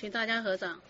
请大家合掌。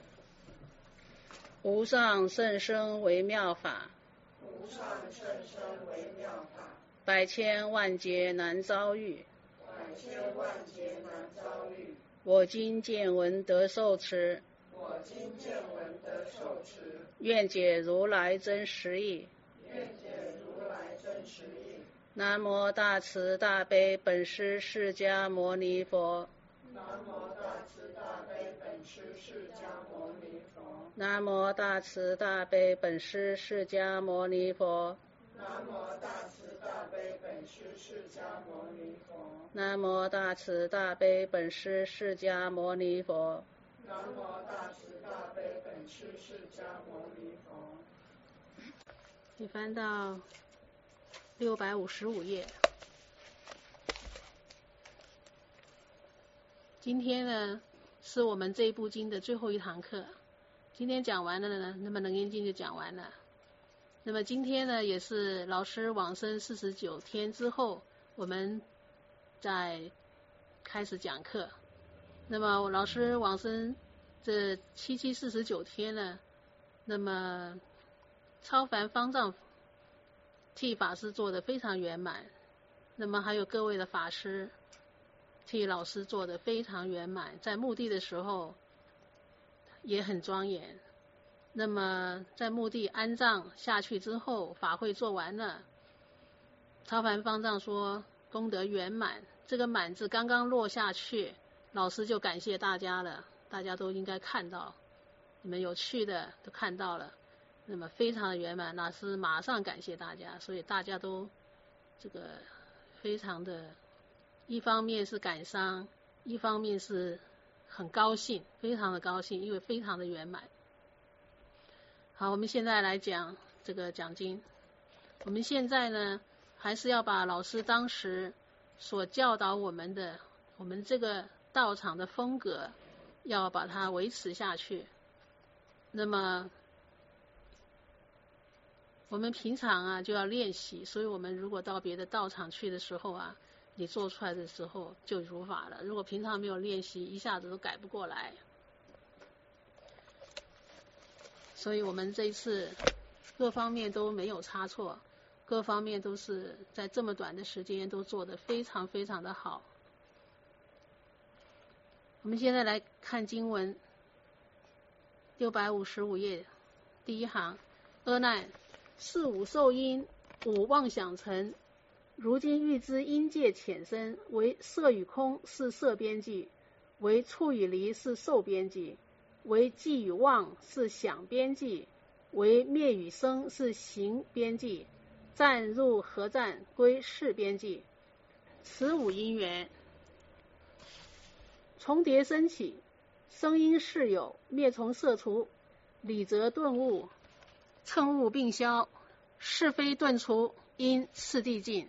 无上甚深微妙法， 无上甚深微妙法， 百千万劫难遭遇， 百千万劫难遭遇。 我今见闻得受持， 我今见闻得受持， 愿解如来真实义。 愿解如来真实义。 南无大慈大悲本师释迦牟尼佛。 南无大慈大悲本师释迦牟尼佛。 南无大慈大悲本师释迦牟尼佛。 南无大慈大悲本师释迦牟尼佛。 南无大慈大悲本师释迦牟尼佛。 南无大慈大悲本师释迦牟尼佛。 你翻到655页。今天呢，是我们这一部经的最后一堂课。今天讲完了呢，那么楞严经就讲完了。那么今天呢，也是老师往生49天之后，我们再开始讲课。那么老师往生这749天呢，那么超凡方丈替法师做的非常圆满，那么还有各位的法师替老师做的非常圆满，在墓地的时候也很庄严。那么在墓地安葬下去之后，法会做完了，超凡方丈说功德圆满，这个满字刚刚落下去，老师就感谢大家了，大家都应该看到，你们有去的都看到了，那么非常的圆满，老师马上感谢大家，所以大家都这个非常的，一方面是感伤，一方面是很高兴，非常的高兴，因为非常的圆满。好，我们现在来讲这个讲经。我们现在呢，还是要把老师当时所教导我们的，我们这个道场的风格，要把它维持下去。那么我们平常啊就要练习，所以我们如果到别的道场去的时候啊，你做出来的时候就如法了。如果平常没有练习，一下子都改不过来。所以我们这一次各方面都没有差错，各方面都是在这么短的时间都做得非常非常的好。我们现在来看经文655页第一行，阿难，是五受因，五妄想成。如今欲知因界浅深，为色与空是色边际，为处与离是受边际，为寂与妄是想边际，为灭与生是行边际，暂入合暂归识边际。此五因缘重叠生起，声音是有，灭从色除，理则顿悟，乘悟并消，是非顿除，因次第尽。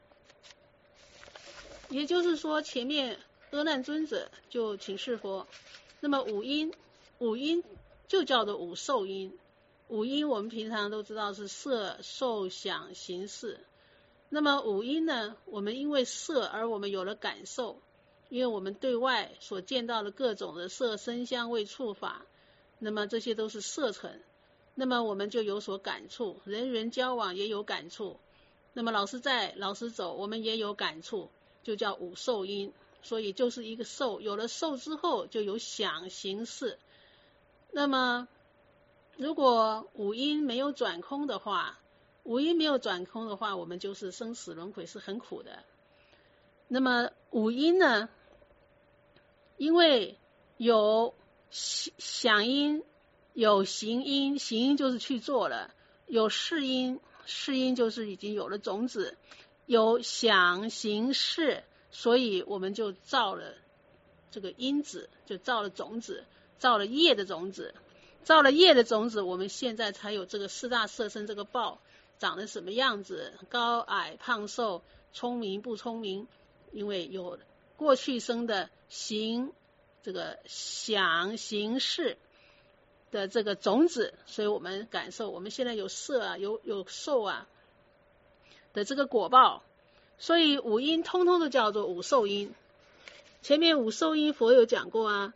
也就是说，前面阿难尊者就请示佛，那么五因就叫做五受因。五因我们平常都知道是色受想行识，那么五因呢，我们因为色而我们有了感受，因为我们对外所见到的各种的色声香味触法，那么这些都是色尘，那么我们就有所感触，人人交往也有感触，那么老师在老师走我们也有感触，就叫五受因。所以就是一个受，有了受之后就有想行识。那么如果五因没有转空的话，我们就是生死轮回，是很苦的。那么五因呢，因为有想因，有行因，行因就是去做了，有识因，识因就是已经有了种子，有想行识，所以我们就造了这个因子，就造了种子，造了业的种子，造了业的种子，我们现在才有这个四大色身这个报长得什么样子，高矮胖瘦，聪明不聪明，因为有过去生的行这个想行识的这个种子，所以我们感受我们现在有色啊，有受啊的这个果报。所以五因通通都叫做五受因。前面五受因佛有讲过啊，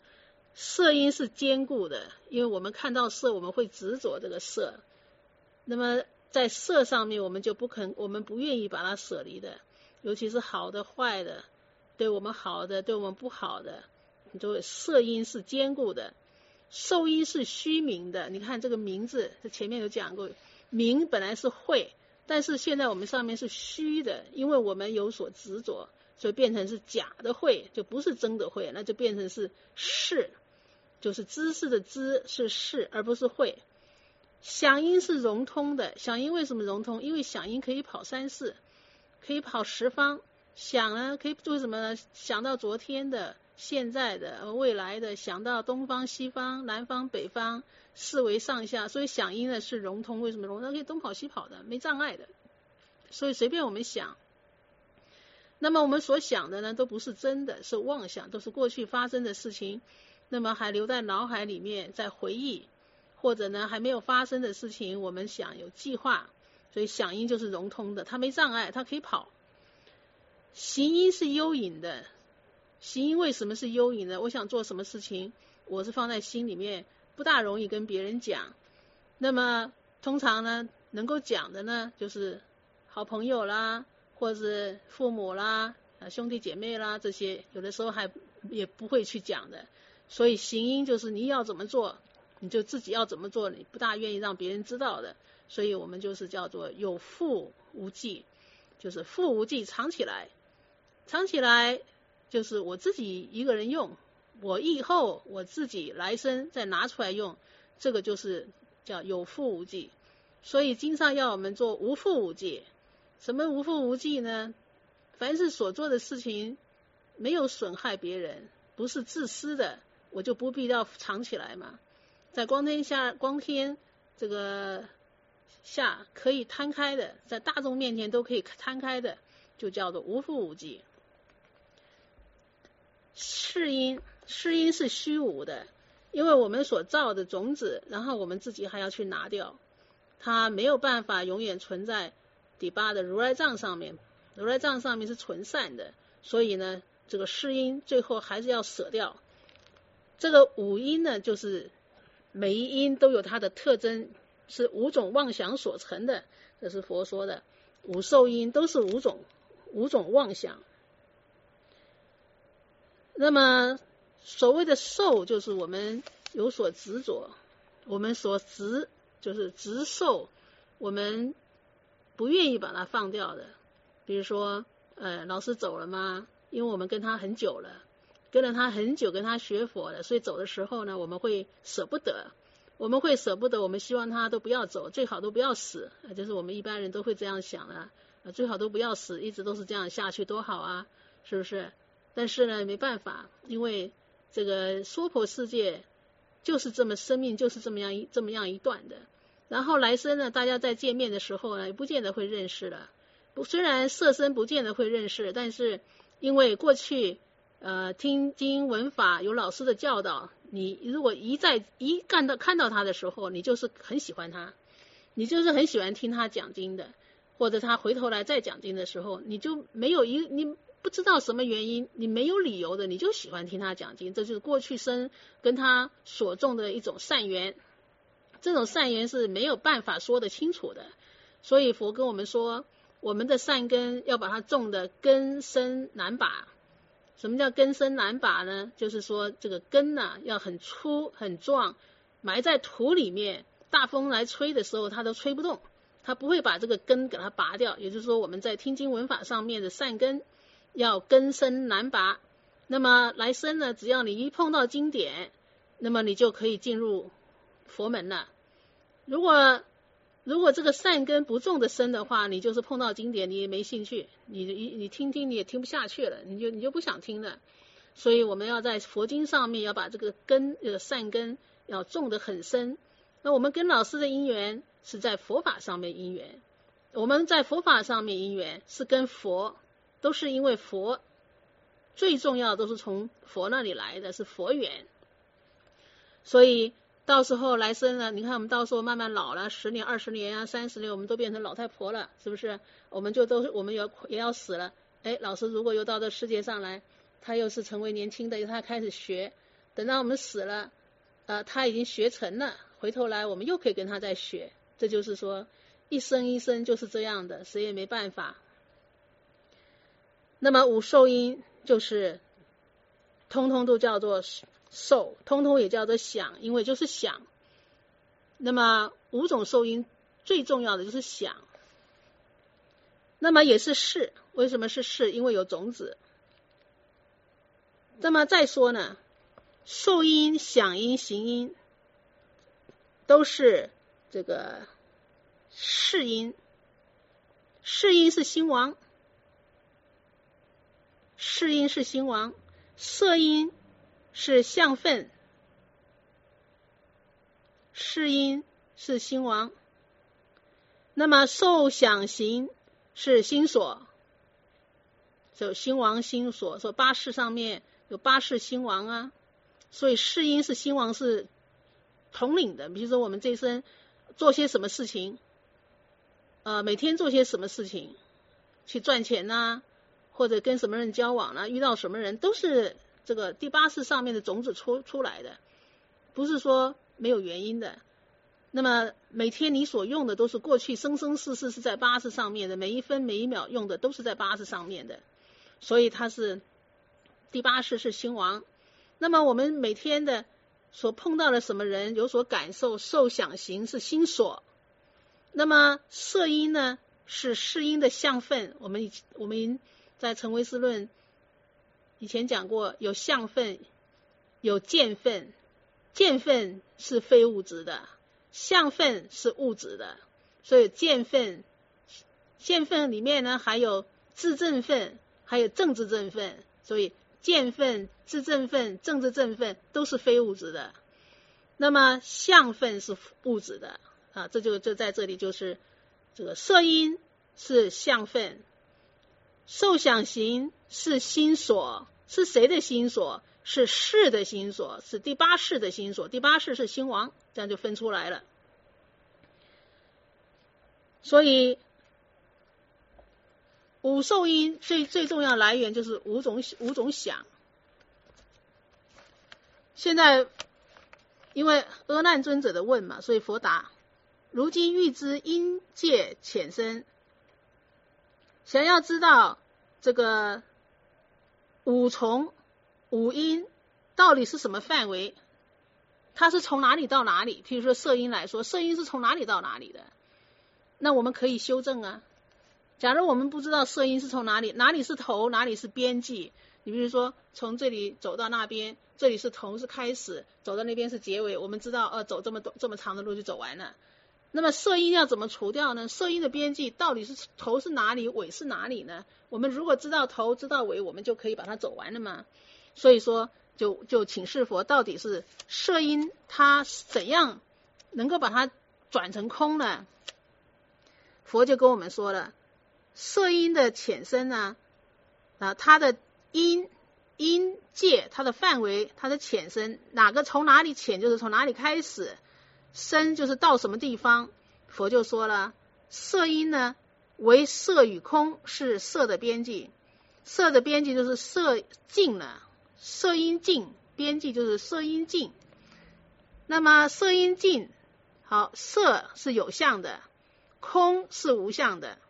色因是坚固的，因为我们看到色，我们会执着这个色。那么在色上面，我们不愿意把它舍离的，尤其是好的、坏的，对我们好的，对我们不好的，就色因是坚固的。受因是虚名的，你看这个名字，这前面有讲过，名本来是慧，但是现在我们上面是虚的，因为我们有所执着，所以变成是假的慧，就不是真的慧，那就变成是识，就是知识的知是识，而不是慧。响应是融通的，响应为什么融通？因为响应可以跑三世，可以跑十方。想呢，可以做什么呢？想到昨天的、现在的、未来的，想到东方、西方、南方、北方，四维上下。所以响应呢是融通，为什么融通？可以东跑西跑的，没障碍的。所以随便我们想，那么我们所想的呢，都不是真的，是妄想，都是过去发生的事情，那么还留在脑海里面，在回忆，或者呢还没有发生的事情，我们想有计划，所以响应就是融通的，它没障碍，它可以跑。行因是幽隐的，行因为什么是幽隐的？我想做什么事情，我是放在心里面，不大容易跟别人讲。那么通常呢，能够讲的呢，就是好朋友啦，或者是父母啦、兄弟姐妹啦，这些有的时候也不会去讲的。所以行因就是你要怎么做，你就自己要怎么做，你不大愿意让别人知道的。所以我们就是叫做有缚无忌，就是缚无忌藏起来。藏起来就是我自己一个人用，我以后我自己来生再拿出来用，这个就是叫有缚无忌。所以经上要我们做无缚无忌。什么无缚无忌呢？凡是所做的事情没有损害别人，不是自私的，我就不必要藏起来嘛。在光天这个下可以摊开的，在大众面前都可以摊开的，就叫做无缚无忌。是因是虚无的，因为我们所造的种子，然后我们自己还要去拿掉，它没有办法永远存在第八的如来藏上面，如来藏上面是纯善的，所以呢，这个是因最后还是要舍掉。这个五因呢，就是每一因都有它的特征，是五种妄想所成的，这是佛说的。五受因都是五种妄想。那么所谓的受，就是我们有所执着，我们所执就是执受，我们不愿意把它放掉的。比如说老师走了吗？因为我们跟他很久了，跟了他很久，跟他学佛了，所以走的时候呢，我们会舍不得，我们希望他都不要走，最好都不要死，就是我们一般人都会这样想的，最好都不要死，一直都是这样下去多好啊，是不是？但是呢，没办法，因为这个娑婆世界就是这么生命就是这么样一段的。然后来生呢，大家在见面的时候呢，也不见得会认识了。虽然色身不见得会认识，但是因为过去听经闻法有老师的教导，你如果看到他的时候，你就是很喜欢他，你就是很喜欢听他讲经的，或者他回头来再讲经的时候，你就没有你不知道什么原因，你没有理由的，你就喜欢听他讲经，这就是过去生跟他所种的一种善缘。这种善缘是没有办法说得清楚的，所以佛跟我们说，我们的善根要把它种的根深难拔。什么叫根深难拔呢？就是说这个根要很粗很壮，埋在土里面，大风来吹的时候它都吹不动，它不会把这个根给它拔掉。也就是说我们在听经闻法上面的善根要根深难拔。那么来生呢，只要你一碰到经典，那么你就可以进入佛门了。如果这个善根不种的深的话，你就是碰到经典你也没兴趣，你听你也听不下去了，你就不想听了。所以我们要在佛经上面要把这个善根要种得很深。那我们跟老师的因缘是在佛法上面因缘，我们在佛法上面因缘是跟佛，都是因为佛，最重要都是从佛那里来的，是佛缘。所以到时候来生了，你看我们到时候慢慢老了，10年、20年啊、30年，我们都变成老太婆了，是不是？我们也要死了。老师如果又到这世界上来，他又是成为年轻的，他开始学， 等到我们死了，他已经学成了，回头来我们又可以跟他再学。这就是说一生一生就是这样的，谁也没办法。那么五受因就是通通都叫做受，通通也叫做想，因为就是想。那么五种受因最重要的就是想，那么也是识。为什么是识？因为有种子。那么再说呢，受因、想因、行因都是这个识因。识因是心王，识因是心王，色因是相分，识因是心王。那么受想行是心所，就心王心所，说八识上面有八识心王啊，所以识因是心王是统领的。比如说我们这一生做些什么事情，每天做些什么事情，去赚钱啊，或者跟什么人交往啊，遇到什么人，都是这个第八识上面的种子出来的，不是说没有原因的。那么每天你所用的都是过去生生世世是在八识上面的，每一分每一秒用的都是在八识上面的，所以它是第八识是心王。那么我们每天的所碰到的什么人有所感受，受想行是心所。那么色因呢是识因的相分，我们在成唯识论以前讲过，有相分有见分，见分是非物质的，相分是物质的，所以见分里面呢还有自证分，还有政治证分，所以见分、自证分、政治证分都是非物质的。那么相分是物质的这就在这里就是这个色因是相分，受想行是心所，是谁的心所？是识的心所，是第八识的心所，第八识是心王，这样就分出来了。所以五受因最重要来源就是五种想。现在因为阿难尊者的问嘛，所以佛答：如今欲知因界浅深，想要知道这个五重五因到底是什么范围，它是从哪里到哪里？譬如说色因来说，色因是从哪里到哪里的？那我们可以修正啊。假如我们不知道色因是从哪里，哪里是头，哪里是边际，你比如说从这里走到那边，这里是头是开始，走到那边是结尾，我们知道走这么长的路就走完了。那么色因要怎么除掉呢？色因的边际到底是头是哪里，尾是哪里呢？我们如果知道头知道尾，我们就可以把它走完了嘛。所以说就请示佛，到底是色因它怎样能够把它转成空呢？佛就跟我们说了，色因的浅深呢，它的因界，它的范围，它的浅深，从哪里浅就是从哪里开始，深就是到什么地方。佛就说了，色因呢为色与空是色的边际，色的边际就是色尽了，色因尽，边际就是色因尽。那么色因尽，好，色是有相的，空是无相的，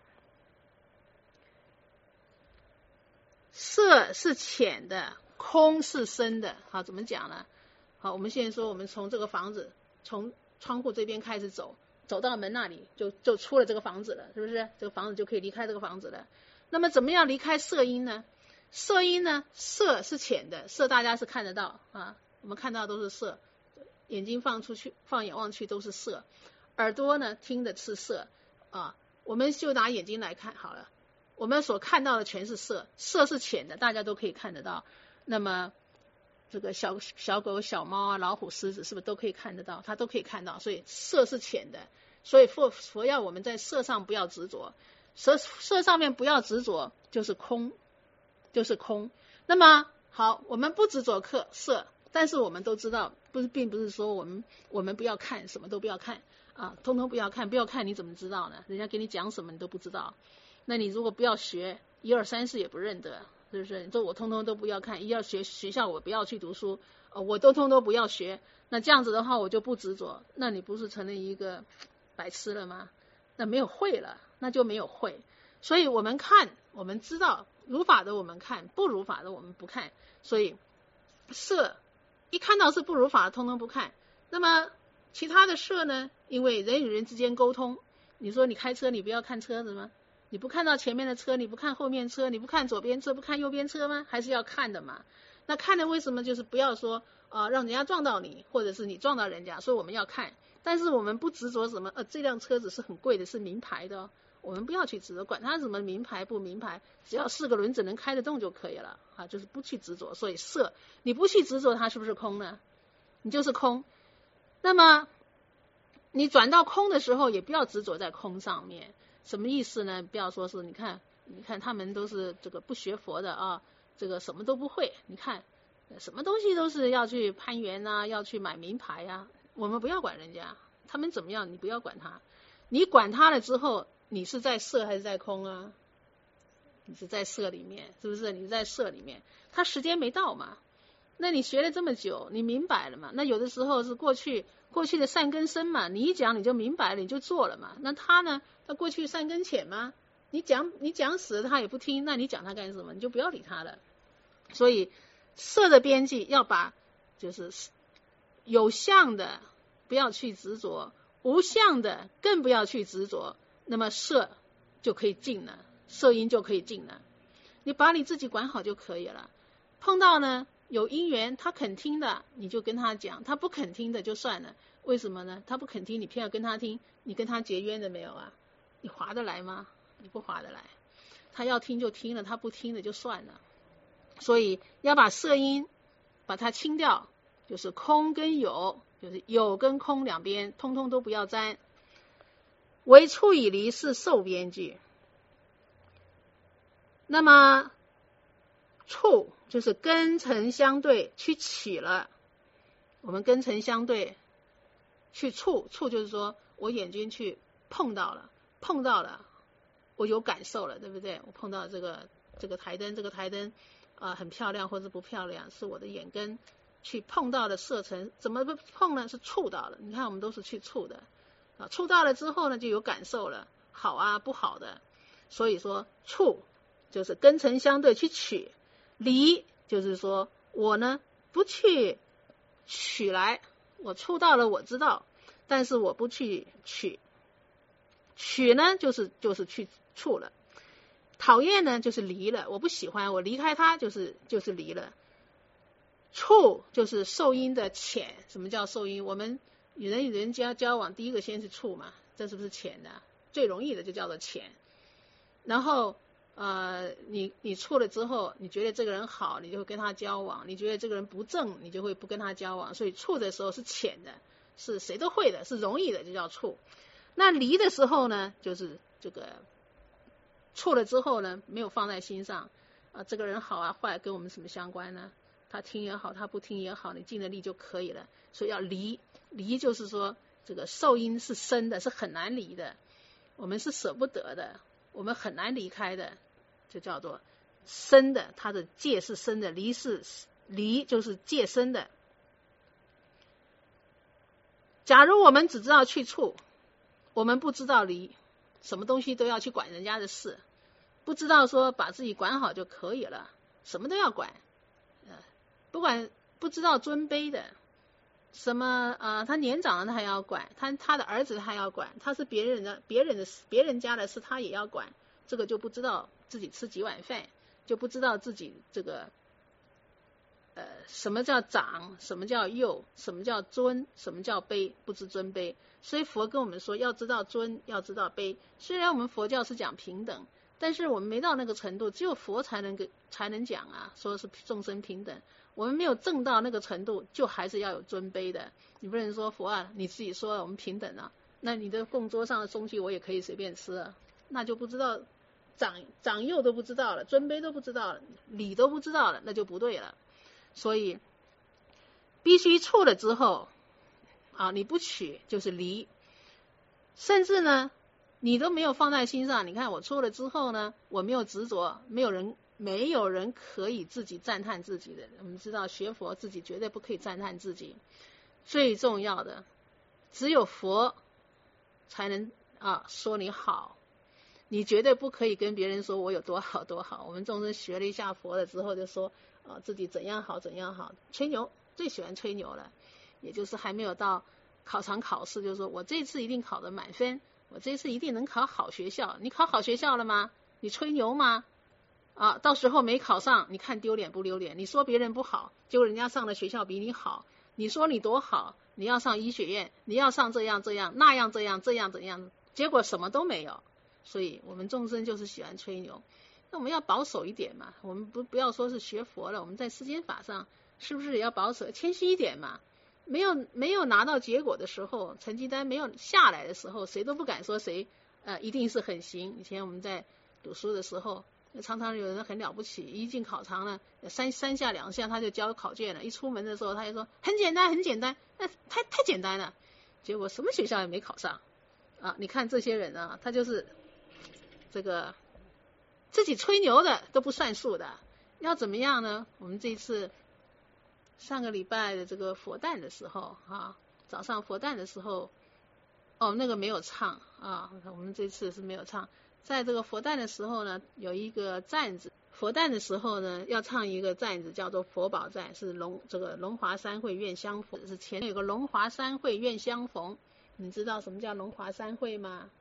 色是浅的，空是深的。好，怎么讲呢？好，我们现在说，我们从这个房子，从窗户这边开始走到门那里，就出了这个房子了，是不是？这个房子就可以离开这个房子了。那么怎么样离开色因呢？色因呢，色是浅的，色大家是看得到我们看到都是色，眼睛放眼望去都是色，耳朵呢听的是色我们就拿眼睛来看好了，我们所看到的全是色，色是浅的，大家都可以看得到。那么这个小狗、小猫老虎、狮子是不是都可以看得到？它都可以看到，所以色是浅的。所以佛要我们在色上不要执着，色上面不要执着，就是空，就是空。那么好，我们不执着色，但是我们都知道，并不是说我们不要看，什么都不要看通通不要看，不要看你怎么知道呢？人家给你讲什么你都不知道。那你如果不要学1、2、3、4也不认得，是不是？你说我通通都不要看，学校我不要去读书我都通通不要学，那这样子的话我就不执着，那你不是成了一个白痴了吗？那没有慧了，那就没有慧。所以我们看，我们知道如法的我们看，不如法的我们不看。所以色一看到是不如法的，通通不看。那么其他的色呢？因为人与人之间沟通，你说你开车你不要看车子吗？你不看到前面的车，你不看后面车，你不看左边车，不看右边车吗？还是要看的嘛。那看的为什么就是不要说让人家撞到你，或者是你撞到人家，所以我们要看。但是我们不执着什么这辆车子是很贵的，是名牌的我们不要去执着，管它什么名牌不名牌，只要4个轮子能开得动就可以了就是不去执着。所以色你不去执着它是不是空呢？你就是空。那么你转到空的时候也不要执着在空上面。什么意思呢？不要说是你看他们都是这个不学佛的这个什么都不会，你看什么东西都是要去攀缘要去买名牌我们不要管人家，他们怎么样你不要管他。你管他了之后，你是在色还是在空你是在色里面，是不是？你在色里面，他时间没到嘛。那你学了这么久，你明白了嘛？那有的时候是过去的善根深嘛，你一讲你就明白了，你就做了嘛。那他呢？他过去善根浅吗？你讲死了他也不听，那你讲他干什么？你就不要理他了。所以色的边际要把就是有相的不要去执着，无相的更不要去执着，那么色就可以静了，色音就可以静了。你把你自己管好就可以了。碰到呢有因缘，他肯听的你就跟他讲，他不肯听的就算了。为什么呢？他不肯听，你偏要跟他听，你跟他结冤的没有你划得来吗？你不划得来。他要听就听了，他不听的就算了。所以要把色音把它清掉，就是空跟有，就是有跟空两边通通都不要沾。唯处以离是受边际。那么处就是根尘相对去起了，我们根尘相对去触就是说我眼睛去碰到了我有感受了，对不对？我碰到这个台灯很漂亮或者不漂亮，是我的眼根去碰到的色尘。怎么碰呢？是触到了。你看我们都是去触的触到了之后呢就有感受了，好不好的。所以说触就是根尘相对去取，离就是说我呢不去取来，我触到了我知道，但是我不去取呢就是去触了。讨厌呢就是离了，我不喜欢，我离开它就是离了。触就是受因的浅。什么叫受因？我们与人交往，第一个先是触嘛，这是不是浅的？最容易的就叫做浅。然后你触了之后，你觉得这个人好，你就会跟他交往；你觉得这个人不正，你就会不跟他交往。所以触的时候是浅的，是谁都会的，是容易的，就叫触。那离的时候呢，就是这个触了之后呢，没有放在心上这个人好坏跟我们什么相关呢？他听也好，他不听也好，你尽了力就可以了。所以要离就是说这个受因是深的，是很难离的，我们是舍不得的，我们很难离开的，就叫做深的，它的界是深的，离就是界深的。假如我们只知道去处，我们不知道离，什么东西都要去管人家的事，不知道说把自己管好就可以了，什么都要管不管，不知道尊卑的，什么他年长了他还要管，他的儿子他要管，他是别人家的事他也要管，这个就不知道自己吃几碗饭，就不知道自己这个什么叫长，什么叫幼，什么叫尊，什么叫卑，不知尊卑。所以佛跟我们说要知道尊，要知道卑。虽然我们佛教是讲平等，但是我们没到那个程度，只有佛才能讲说是众生平等。我们没有证到那个程度，就还是要有尊卑的。你不能说佛你自己说我们平等那你的供桌上的东西我也可以随便吃那就不知道长幼都不知道了，尊卑都不知道了，理都不知道了，那就不对了。所以必须触了之后你不取就是离，甚至呢你都没有放在心上。你看我触了之后呢，我没有执着，没有人没有人可以自己赞叹自己的。我们知道学佛自己绝对不可以赞叹自己，最重要的只有佛才能说你好，你绝对不可以跟别人说我有多好多好。我们众生学了一下佛了之后就说自己怎样好怎样好，吹牛，最喜欢吹牛了。也就是还没有到考场考试就说我这次一定考得满分，我这次一定能考好学校。你考好学校了吗？你吹牛吗？到时候没考上，你看丢脸不丢脸？你说别人不好，结果人家上了学校比你好，你说你多好，你要上医学院，你要上这样这样那样这样这样怎样，结果什么都没有。所以我们众生就是喜欢吹牛。那我们要保守一点嘛，我们不要说是学佛了，我们在世间法上是不是也要保守谦虚一点嘛？没有拿到结果的时候，成绩单没有下来的时候，谁都不敢说谁一定是很行。以前我们在读书的时候，常常有人很了不起，一进考场呢，三下两下他就交考卷了，一出门的时候他就说很简单很简单，太简单了，结果什么学校也没考上你看这些人啊，他就是这个自己吹牛的都不算数的。要怎么样呢？我们这一次上个礼拜的这个佛诞的时候早上佛诞的时候那个没有唱我们这次是没有唱。在这个佛诞的时候呢，有一个赞子，佛诞的时候呢要唱一个赞子叫做佛宝赞，是这个龙华三会愿相逢，是前面有个龙华三会愿相逢。你知道什么叫龙华三会吗？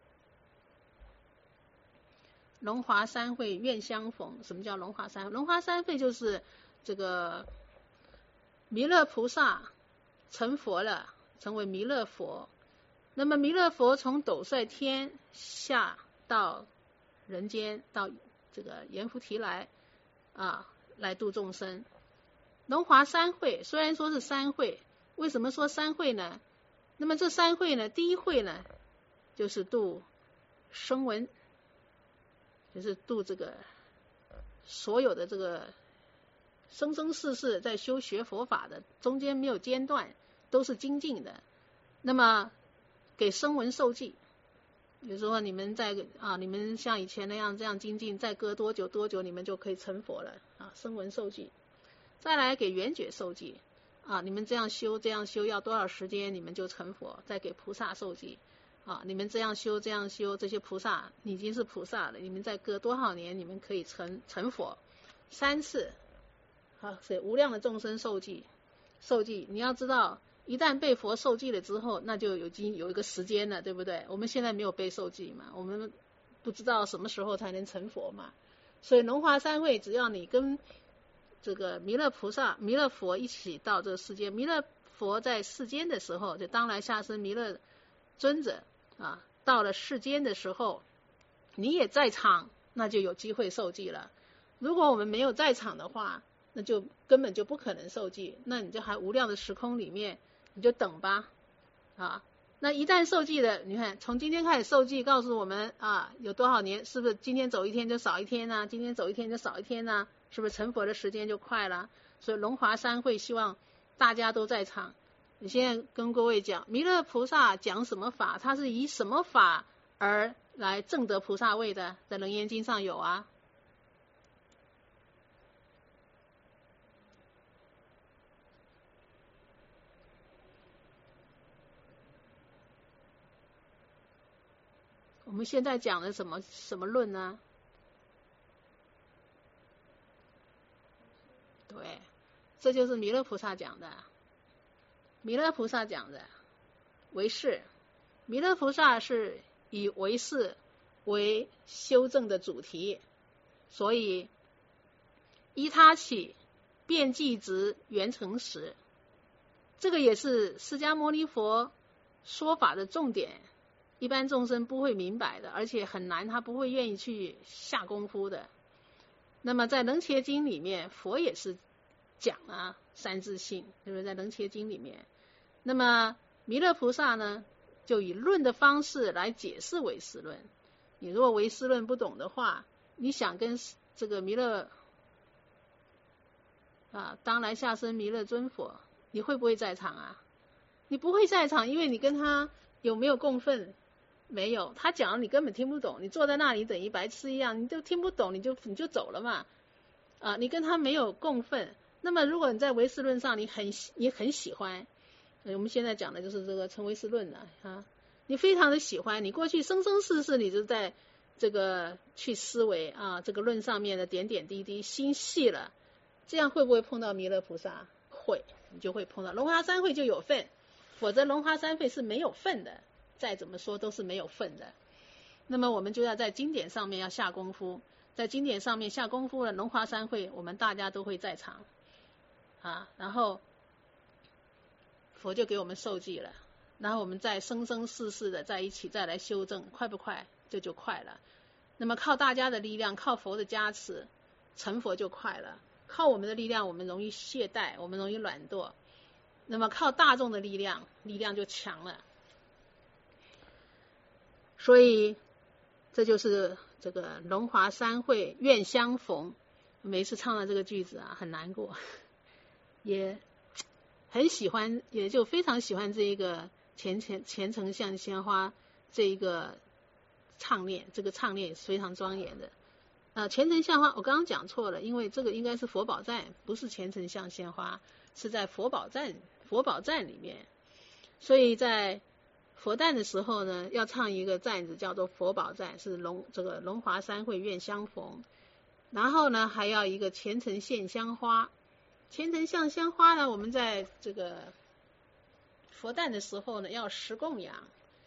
龙华三会愿相逢。什么叫龙华三会？龙华三会就是这个弥勒菩萨成佛了，成为弥勒佛。那么弥勒佛从斗率天下到人间，到这个阎浮提来来度众生。龙华三会虽然说是三会，为什么说三会呢？那么这三会呢，第一会呢就是度声闻，就是度这个所有的这个生生世世在修学佛法的，中间没有间断，都是精进的。那么给声闻受记，比如说你们你们像以前那样这样精进，再隔多久你们就可以成佛了声闻受记。再来给缘觉受记你们这样修要多少时间你们就成佛。再给菩萨受记你们这样修，这些菩萨你已经是菩萨了，你们再隔多少年你们可以成佛。3次所以无量的众生受记。你要知道一旦被佛受记了之后，那就已经有一个时间了，对不对？我们现在没有被受记嘛，我们不知道什么时候才能成佛嘛。所以龙华三会，只要你跟这个弥勒佛一起到这个世间，弥勒佛在世间的时候，就当来下生弥勒尊者到了世间的时候，你也在场，那就有机会受记了。如果我们没有在场的话，那就根本就不可能受记，那你就还无量的时空里面，你就等吧那一旦受记了，你看从今天开始受记，告诉我们有多少年，是不是今天走一天就少一天呢？今天走一天就少一天呢？是不是成佛的时间就快了？所以龙华三会希望大家都在场。你现在跟各位讲，弥勒菩萨讲什么法，他是以什么法而来证得菩萨位的，在楞严经上有我们现在讲的什么论呢？对，这就是弥勒菩萨讲的。弥勒菩萨讲的唯识，弥勒菩萨是以唯识为修正的主题，所以依他起遍计执圆成实，这个也是释迦牟尼佛说法的重点，一般众生不会明白的，而且很难，他不会愿意去下功夫的。那么在楞伽经里面，佛也是讲三自性，对不对？在楞伽经里面，那么弥勒菩萨呢，就以论的方式来解释唯识论。你如果唯识论不懂的话，你想跟这个弥勒当来下生弥勒尊佛，你会不会在场你不会在场，因为你跟他有没有供分？没有，他讲你根本听不懂，你坐在那里等于白痴一样，你都听不懂，你就走了嘛。 啊，你跟他没有共愤。那么如果你在唯识论上你很喜欢，我们现在讲的就是这个成唯识论了啊，你非常的喜欢，你过去生生世世你就在这个去思维啊，这个论上面的点点滴滴心细了，这样会不会碰到弥勒菩萨？会，你就会碰到龙华三会就有份，否则龙华三会是没有份的，再怎么说都是没有份的。那么我们就要在经典上面要下功夫，在经典上面下功夫了，龙华三会我们大家都会在场啊，然后佛就给我们受记了，然后我们再生生世世的在一起再来修正，快不快？这就快了。那么靠大家的力量，靠佛的加持，成佛就快了。靠我们的力量，我们容易懈怠，我们容易懒惰。那么靠大众的力量，力量就强了。所以这就是这个龙华三会愿相逢。每次唱到这个句子啊，很难过，也很喜欢，也就非常喜欢这一个前程像鲜花这一个唱念，这个唱念也是非常庄严的。前程像花我刚刚讲错了，因为这个应该是佛宝赞，不是前程像鲜花，是在佛宝赞里面。所以在佛诞的时候呢，要唱一个赞子叫做佛宝赞，是这个龙华三会愿相逢。然后呢还要一个前程现香花。前程像香花呢，我们在这个佛诞的时候呢要十供养。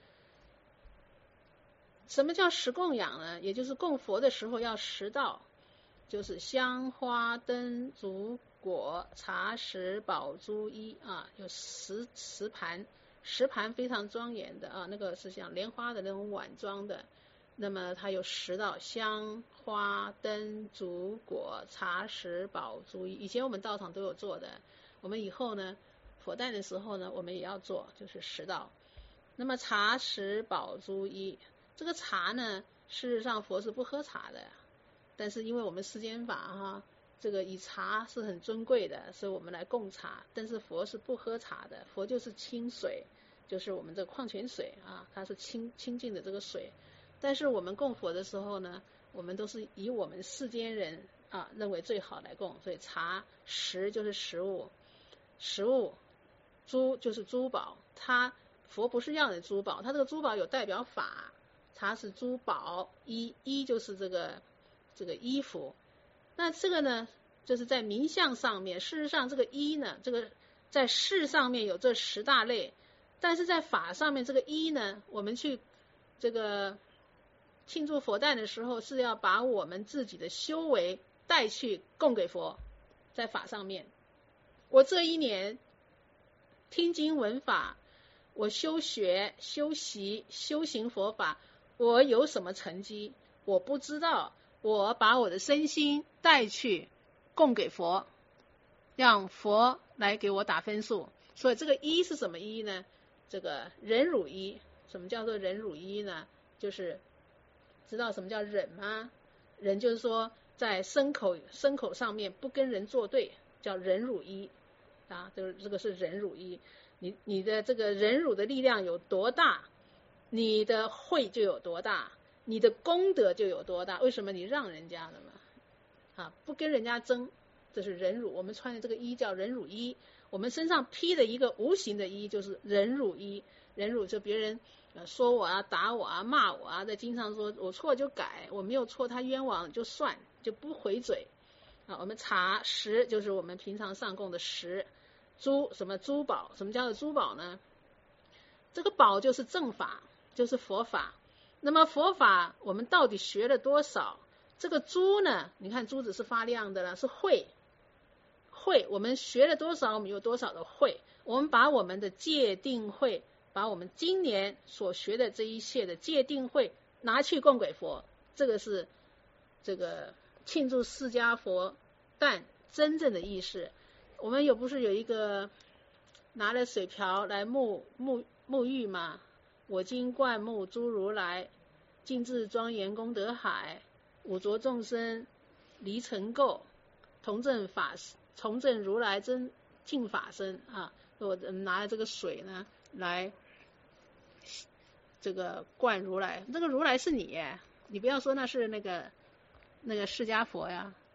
什么叫十供养呢？也就是供佛的时候要十道，就是香花灯烛果茶食宝珠衣啊，有十盘非常庄严的啊，那个是像莲花的那种碗装的。那么它有10道香花灯烛果茶食宝珠衣，以前我们道场都有做的，我们以后呢佛诞的时候呢我们也要做，就是10道。那么茶食宝珠衣，这个茶呢事实上佛是不喝茶的，但是因为我们世间法哈，这个以茶是很尊贵的，所以我们来供茶，但是佛是不喝茶的，佛就是清水，就是我们这矿泉水啊，它是清净的这个水。但是我们供佛的时候呢，我们都是以我们世间人啊认为最好来供，所以茶食就是食物，珠就是珠宝，它佛不是要你珠宝，它这个珠宝有代表法，茶是珠宝，衣就是这个衣服。那这个呢就是在名相上面，事实上这个衣呢，这个在事上面有这10大类，但是在法上面这个衣呢，我们去这个庆祝佛诞的时候是要把我们自己的修为带去供给佛。在法上面，我这一年听经闻法，我修学修习修行佛法，我有什么成绩我不知道，我把我的身心带去供给佛，让佛来给我打分数。所以这个一是什么一呢？这个忍辱一。什么叫做忍辱一呢？就是知道什么叫忍吗？忍就是说在身口上面不跟人作对，叫忍辱一啊，这个是忍辱一。你的这个忍辱的力量有多大，你的慧就有多大，你的功德就有多大。为什么？你让人家了嘛，啊，不跟人家争，这是忍辱。我们穿的这个衣叫忍辱衣，我们身上披的一个无形的衣就是忍辱衣。忍辱就别人说我啊，打我啊，骂我啊，在经常说我错就改，我没有错他冤枉就算，就不回嘴啊。我们茶食就是我们平常上供的食，什么珠宝，什么叫做珠宝呢？这个宝就是正法，就是佛法。那么佛法我们到底学了多少？这个珠呢，你看珠子是发亮的了，是慧，我们学了多少，我们有多少的慧。我们把我们的戒定慧，把我们今年所学的这一切的戒定慧拿去供给佛，这个是这个庆祝释迦佛诞真正的意思。我们不是有一个拿了水瓢来沐浴吗？我今灌沐诸如来，尽至庄严功德海，五浊众生离尘垢，同证如来真净法身啊。我拿了这个水呢来这个灌如来，这个如来是你不要说那是那个释迦佛呀，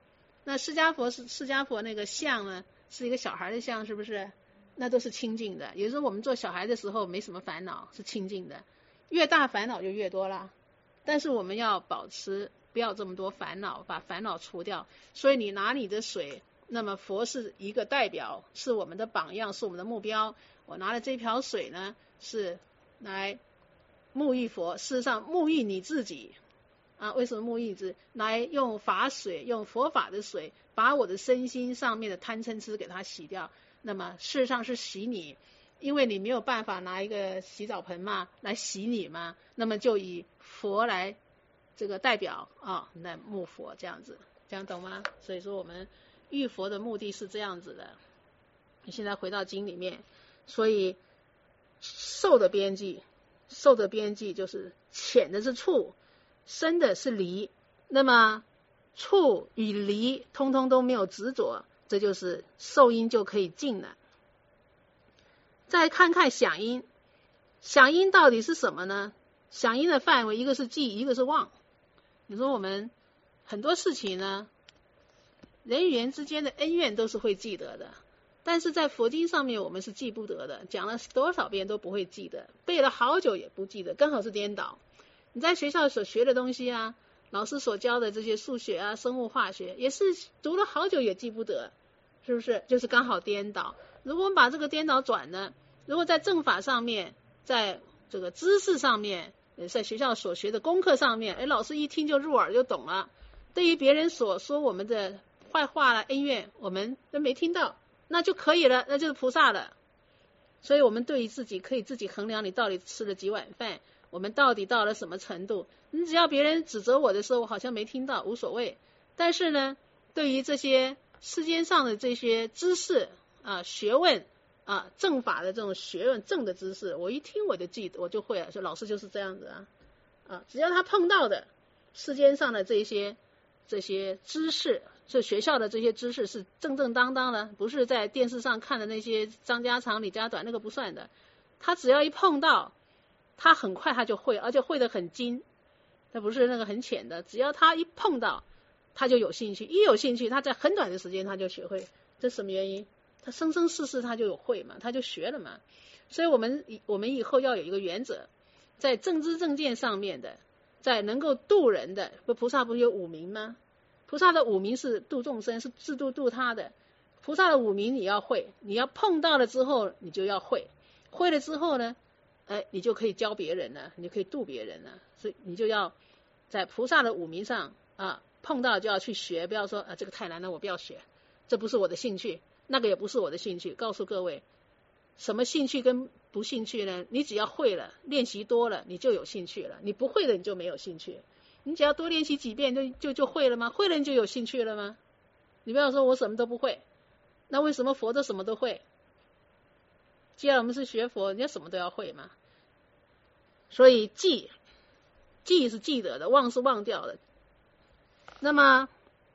那释迦佛那个像呢，是一个小孩的像，是不是？那都是清净的。有时候我们做小孩的时候没什么烦恼，是清净的，越大烦恼就越多了。但是我们要保持不要这么多烦恼，把烦恼除掉。所以你拿你的水，那么佛是一个代表，是我们的榜样，是我们的目标。我拿了这瓢水呢，是来沐浴佛，事实上沐浴你自己啊。为什么沐浴来用法水，用佛法的水，把我的身心上面的贪嗔痴给它洗掉。那么事实上是洗你，因为你没有办法拿一个洗澡盆嘛来洗你嘛，那么就以佛来这个代表啊，来沐佛这样子，这样懂吗？所以说我们浴佛的目的是这样子的。你现在回到经里面，所以受的边际就是浅的是处，深的是离，那么处与离通通都没有执着，这就是受因就可以尽了。再看看响因，响因到底是什么呢？响因的范围一个是记，一个是忘。你说我们很多事情呢，人与人之间的恩怨都是会记得的，但是在佛经上面我们是记不得的，讲了多少遍都不会记得，背了好久也不记得，刚好是颠倒。你在学校所学的东西啊，老师所教的这些数学啊、生物化学，也是读了好久也记不得，是不是？就是刚好颠倒。如果我们把这个颠倒转呢，如果在正法上面，在这个知识上面，在学校所学的功课上面，老师一听就入耳就懂了。对于别人所说我们的坏话了、恩怨，我们都没听到，那就可以了，那就是菩萨了。所以我们对于自己可以自己衡量，你到底吃了几碗饭，我们到底到了什么程度。你只要别人指责我的时候，我好像没听到，无所谓。但是呢，对于这些世间上的这些知识啊、学问啊、正法的这种学问、正的知识，我一听我就记得，我就会了。说老师就是这样子啊，只要他碰到的世间上的这些知识，是学校的这些知识是正正当当的，不是在电视上看的那些张家长李家短，那个不算的。他只要一碰到，他很快他就会，而且会得很精，他不是那个很浅的，只要他一碰到，他就有兴趣，一有兴趣，他在很短的时间他就学会。这是什么原因？他生生世世他就有会嘛，他就学了嘛。所以我们以后要有一个原则，在正知正见上面的，在能够度人的，菩萨不是有五名吗？菩萨的五名是度众生，是自度他的。菩萨的五名你要会，你要碰到了之后你就要会，会了之后呢，你就可以教别人了，你就可以度别人了。所以你就要在菩萨的五名上啊，碰到就要去学，不要说这个太难了我不要学，这不是我的兴趣，那个也不是我的兴趣。告诉各位，什么兴趣跟不兴趣呢？你只要会了，练习多了，你就有兴趣了。你不会的你就没有兴趣。你只要多练习几遍就会了吗？会了你就有兴趣了吗？你不要说我什么都不会，那为什么佛都什么都会？既然我们是学佛，人家什么都要会嘛。所以记是记得的，忘是忘掉的。那么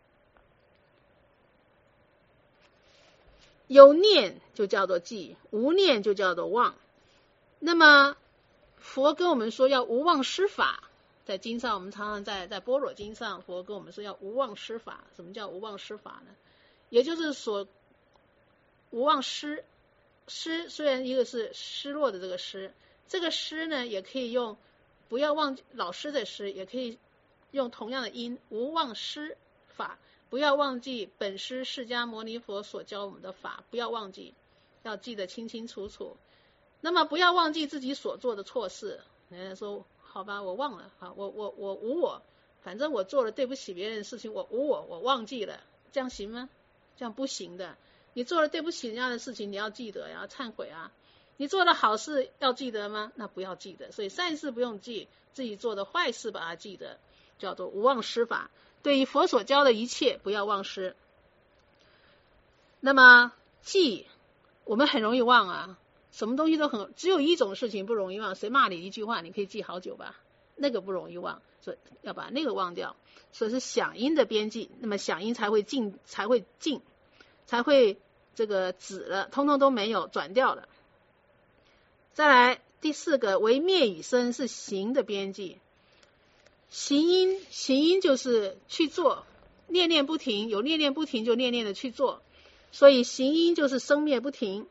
有念就叫做记，无念就叫做忘。那么佛跟我们说要无忘施法，在经上我们常常在般若经上，佛跟我们说要无忘施法。什么叫无忘施法呢？也就是说无忘失虽然一个是失落的这个失，这个失呢也可以用不要忘记老师的师，也可以用同样的音，无忘施法，不要忘记本师释迦牟尼佛所教我们的法，不要忘记，要记得清清楚楚。那么不要忘记自己所做的错事。人家说好吧，我忘了，好，我无我，反正我做了对不起别人的事情，我无我，我忘记了，这样行吗？这样不行的。你做了对不起人家的事情，你要记得呀，忏悔啊。你做了好事要记得吗？那不要记得。所以善事不用记，自己做的坏事把它记得，叫做无忘施法。对于佛所教的一切不要忘失。那么记，我们很容易忘啊，什么东西都只有一种事情不容易忘，谁骂你一句话你可以记好久吧，那个不容易忘，所以要把那个忘掉。所以是响应的边际，那么响应才会静，才会这个止了，通通都没有，转掉了。再来第四个，为灭与生是行的边际。行因就是去做， 念念不停，有念念不停就念念的去做，所以行因就是生灭不停。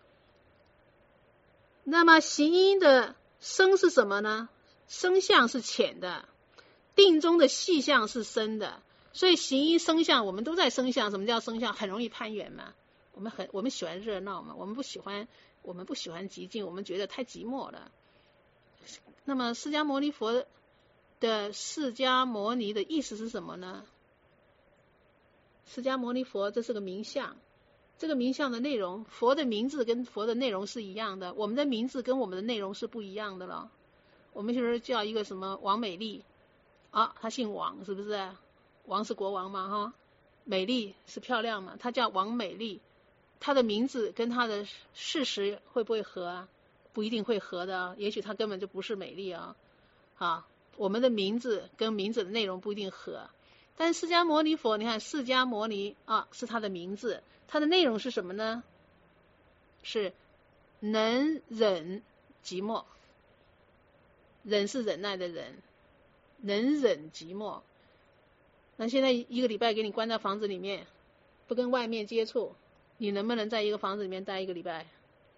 那么行因的生是什么呢？生相是浅的，定中的细相是深的，所以行因生相我们都在生相。什么叫生相？很容易攀缘嘛，我们喜欢热闹嘛，我们不喜欢寂静，我们觉得太寂寞了。那么释迦牟尼佛的释迦牟尼的意思是什么呢？释迦牟尼佛这是个名相，这个名相的内容，佛的名字跟佛的内容是一样的，我们的名字跟我们的内容是不一样的了。我们就是叫一个什么王美丽啊，他姓王是不是？王是国王嘛哈，美丽是漂亮嘛，他叫王美丽，他的名字跟他的事实会不会合啊？不一定会合的啊，也许他根本就不是美丽啊。我们的名字跟名字的内容不一定合，但释迦牟尼佛，你看释迦牟尼啊是他的名字，他的内容是什么呢？是能忍寂寞，忍是忍耐的忍，能忍寂寞。那现在一个礼拜给你关在房子里面，不跟外面接触，你能不能在一个房子里面待一个礼拜？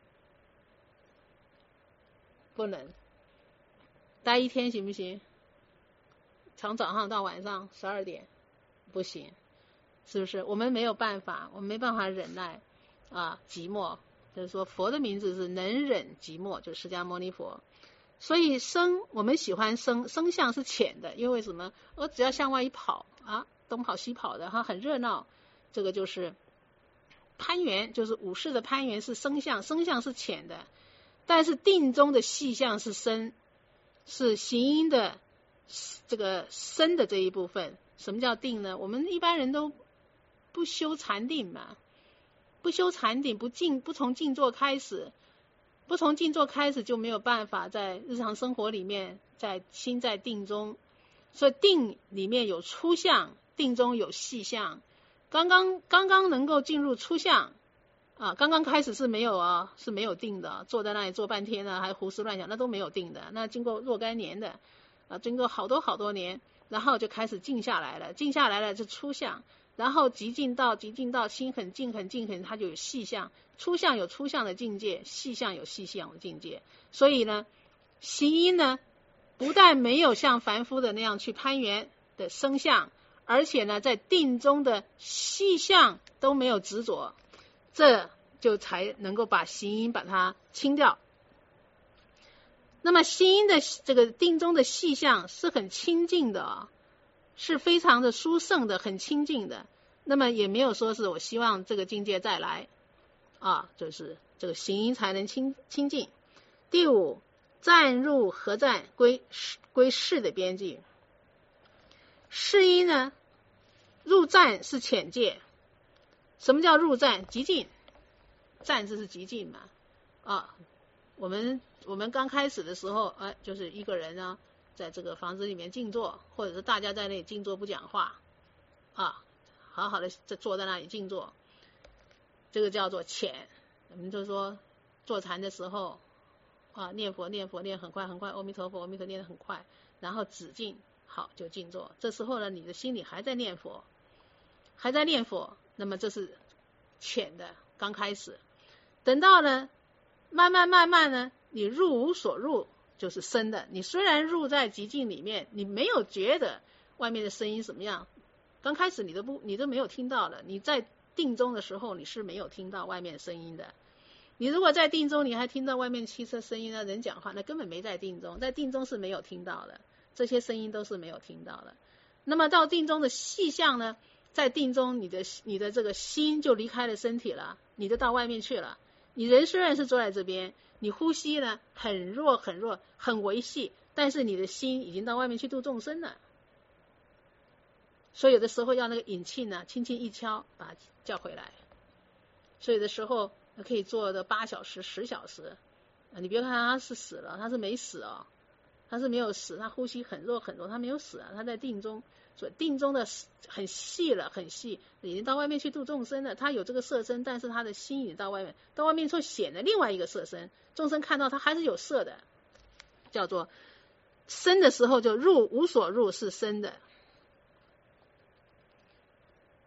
不能。待一天行不行？从早上到晚上12点不行，是不是？我们没有办法，我们没办法忍耐寂寞。就是说佛的名字是能忍寂寞，就是释迦牟尼佛。所以我们喜欢生相是浅的，因为什么？我只要向外一跑东跑西跑的，很热闹，这个就是攀缘，就是五识的攀缘是生相是浅的，但是定中的细相是深，是行因的这个深的这一部分。什么叫定呢？我们一般人都不修禅定嘛，不修禅定，不从静坐开始，不从静坐开始就没有办法在日常生活里面心在定中。所以定里面有粗相，定中有细相。刚刚能够进入粗相刚刚开始是没有定的，坐在那里坐半天还胡思乱想，那都没有定的。那经过若干年的经过好多年，然后就开始静下来了是粗相，然后极静到心很静，它就有细相。粗相有粗相的境界，细相有细相的境界。所以呢，行因呢不但没有像凡夫的那样去攀缘的生相，而且呢在定中的细相都没有执着，这就才能够把行因把它清掉。那么行因的这个定中的细相是很清净的是非常的殊胜的，很清净的。那么也没有说是我希望这个境界再来就是这个行因才能清净。第五，暂入合暂归识的边际。识因呢，入暂是浅界。什么叫入暂？极静。暂是极静嘛我们刚开始的时候就是一个人呢在这个房子里面静坐，或者是大家在那里静坐不讲话好好的坐在那里静坐，这个叫做浅。我们就说坐禅的时候念佛念很快，阿弥陀佛念得很快，然后止静，好就静坐。这时候呢你的心里还在念佛，那么这是浅的，刚开始。等到呢慢慢呢你入无所入，就是深的。你虽然入在极静里面，你没有觉得外面的声音什么样，刚开始你都没有听到的。你在定中的时候你是没有听到外面的声音的。你如果在定中你还听到外面汽车声音人讲话，那根本没在定中，在定中是没有听到的，这些声音都是没有听到的。那么到定中的细相呢，在定中你的这个心就离开了身体了，你就到外面去了。你人虽然是坐在这边，你呼吸呢很弱很微细，但是你的心已经到外面去度众生了。所以有的时候要那个引磬呢轻轻一敲把它叫回来。所以有的时候可以坐的8小时10小时你别看他是死了，他是没死他是没有死，他呼吸很弱，他没有死他在定中。所以定中的很细了，很细，已经到外面去度众生了。他有这个色身，但是他的心已经到外面就显了另外一个色身，众生看到他还是有色的，叫做深的时候就入无所入，是深的。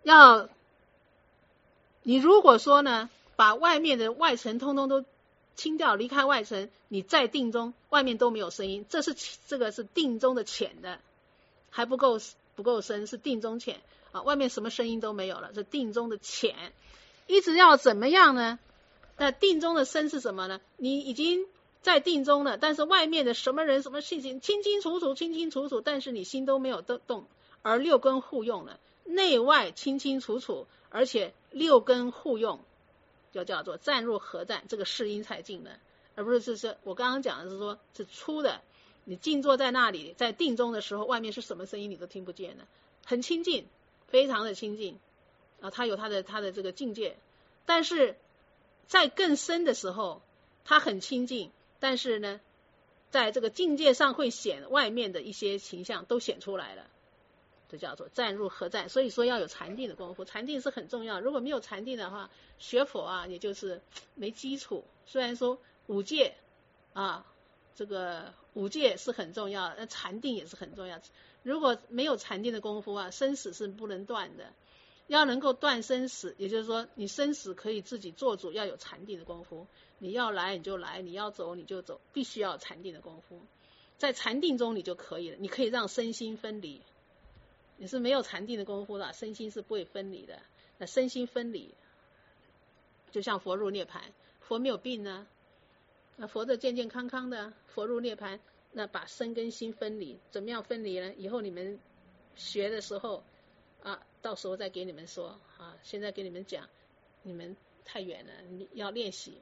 你如果说呢，把外面的外层通通都清掉，离开外层，你在定中，外面都没有声音，这个是定中的浅的，还不够深，是定中浅啊，外面什么声音都没有了，是定中的浅。一直要怎么样呢？那定中的深是什么呢？你已经在定中了，但是外面的什么人什么事情清清楚楚，但是你心都没有动，而六根互用了，内外清清楚楚，而且六根互用，就叫做暂入合暂，这个是因才进的，而不是我刚刚讲的是说是粗的，你静坐在那里，在定中的时候，外面是什么声音你都听不见的，很清净，非常的清净啊，它有它的这个境界。但是在更深的时候，它很清净，但是呢，在这个境界上会显外面的一些形象都显出来了，这叫做暂入合暂。所以说要有禅定的功夫，禅定是很重要。如果没有禅定的话，学佛啊，也就是没基础。虽然说五戒啊，这个五戒是很重要，那禅定也是很重要。如果没有禅定的功夫啊，生死是不能断的。要能够断生死，也就是说你生死可以自己做主，要有禅定的功夫。你要来你就来，你要走你就走，必须要有禅定的功夫。在禅定中你就可以了，你可以让身心分离。你是没有禅定的功夫了，身心是不会分离的。那身心分离就像佛入涅槃，佛没有病呢，那佛的健健康康的，佛入涅槃，那把身跟心分离，怎么样分离呢？以后你们学的时候啊，到时候再给你们说啊，现在给你们讲，你们太远了，你要练习。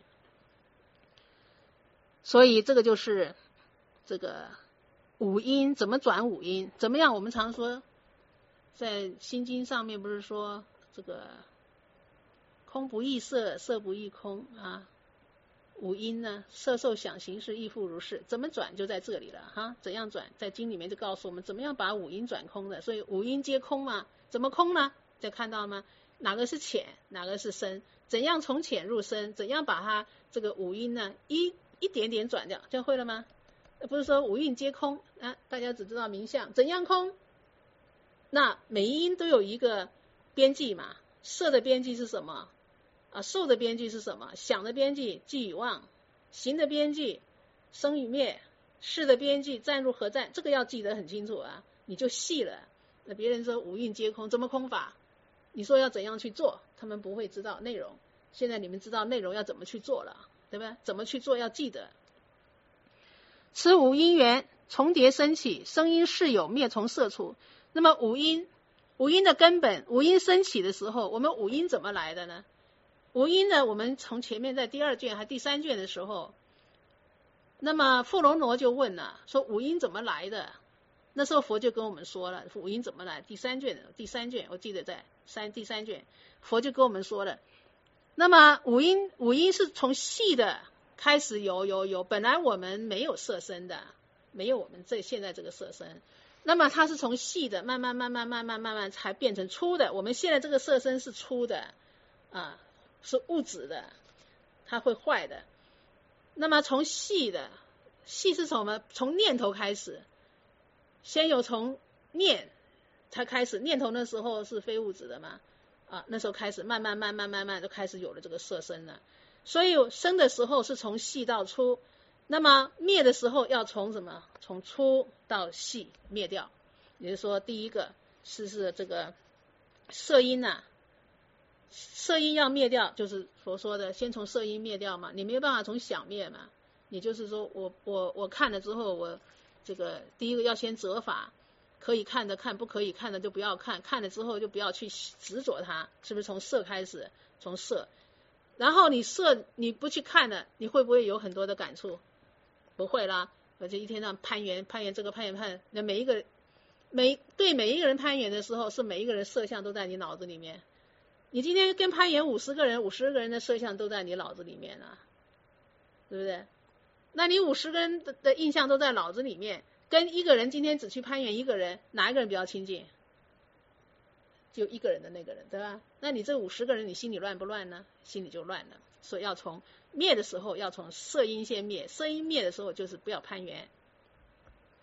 所以这个就是这个五音怎么转五音，怎么样？我们常说在心经上面不是说这个空不异色，色不异空啊，五音呢，色受想行识亦复如是，怎么转就在这里了哈。怎样转，在经里面就告诉我们怎么样把五音转空的。所以五音皆空嘛，怎么空呢？再看到吗？哪个是浅，哪个是深？怎样从浅入深？怎样把它这个五音呢一点点转掉？这样会了吗？不是说五音皆空啊，大家只知道名相，怎样空？那每一音都有一个边际嘛，色的边际是什么？啊，受的边际是什么？想的边际记与忘，行的边际生与灭，事的边际暂入合暂，这个要记得很清楚啊，你就细了。那别人说五蕴皆空，怎么空法？你说要怎样去做，他们不会知道内容。现在你们知道内容要怎么去做了，对吧？怎么去做要记得。此五因缘重叠升起，声音是有，灭从色出。那么五音的根本，五音升起的时候，我们五音怎么来的呢？五音呢，我们从前面在第2卷还第3卷的时候，那么富罗罗就问了，说五音怎么来的？那时候佛就跟我们说了，五音怎么来？第三卷我记得在第三卷，佛就跟我们说了。那么五音是从细的开始有，本来我们没有色身的，没有我们现在这个色身。那么它是从细的慢慢才变成粗的。我们现在这个色身是粗的啊，是物质的，它会坏的。那么从细的，细是什么？从念头开始，先有从念才开始，念头那时候是非物质的嘛，啊，那时候开始慢慢就开始有了这个色身了。所以生的时候是从细到粗，那么灭的时候要从什么？从粗到细灭掉。也就是说，第一个是这个色音啊，色音要灭掉，就是佛说的，先从色音灭掉嘛，你没有办法从想灭嘛。你就是说我看了之后，我这个第一个要先择法，可以看的看，不可以看的就不要看，看了之后就不要去执着它，是不是从色开始？从色，然后你色你不去看了，你会不会有很多的感触？不会啦，我就一天上攀缘这个攀缘，那每一个人攀缘的时候，是每一个人色相都在你脑子里面。你今天跟攀缘50个人的色相都在你脑子里面了，对不对？那你50个人的印象都在脑子里面，跟一个人今天只去攀缘一个人，哪一个人比较亲近？就一个人的那个人，对吧？那你这50个人，你心里乱不乱呢？心里就乱了。所以要从灭的时候，要从色音先灭，色音灭的时候就是不要攀缘。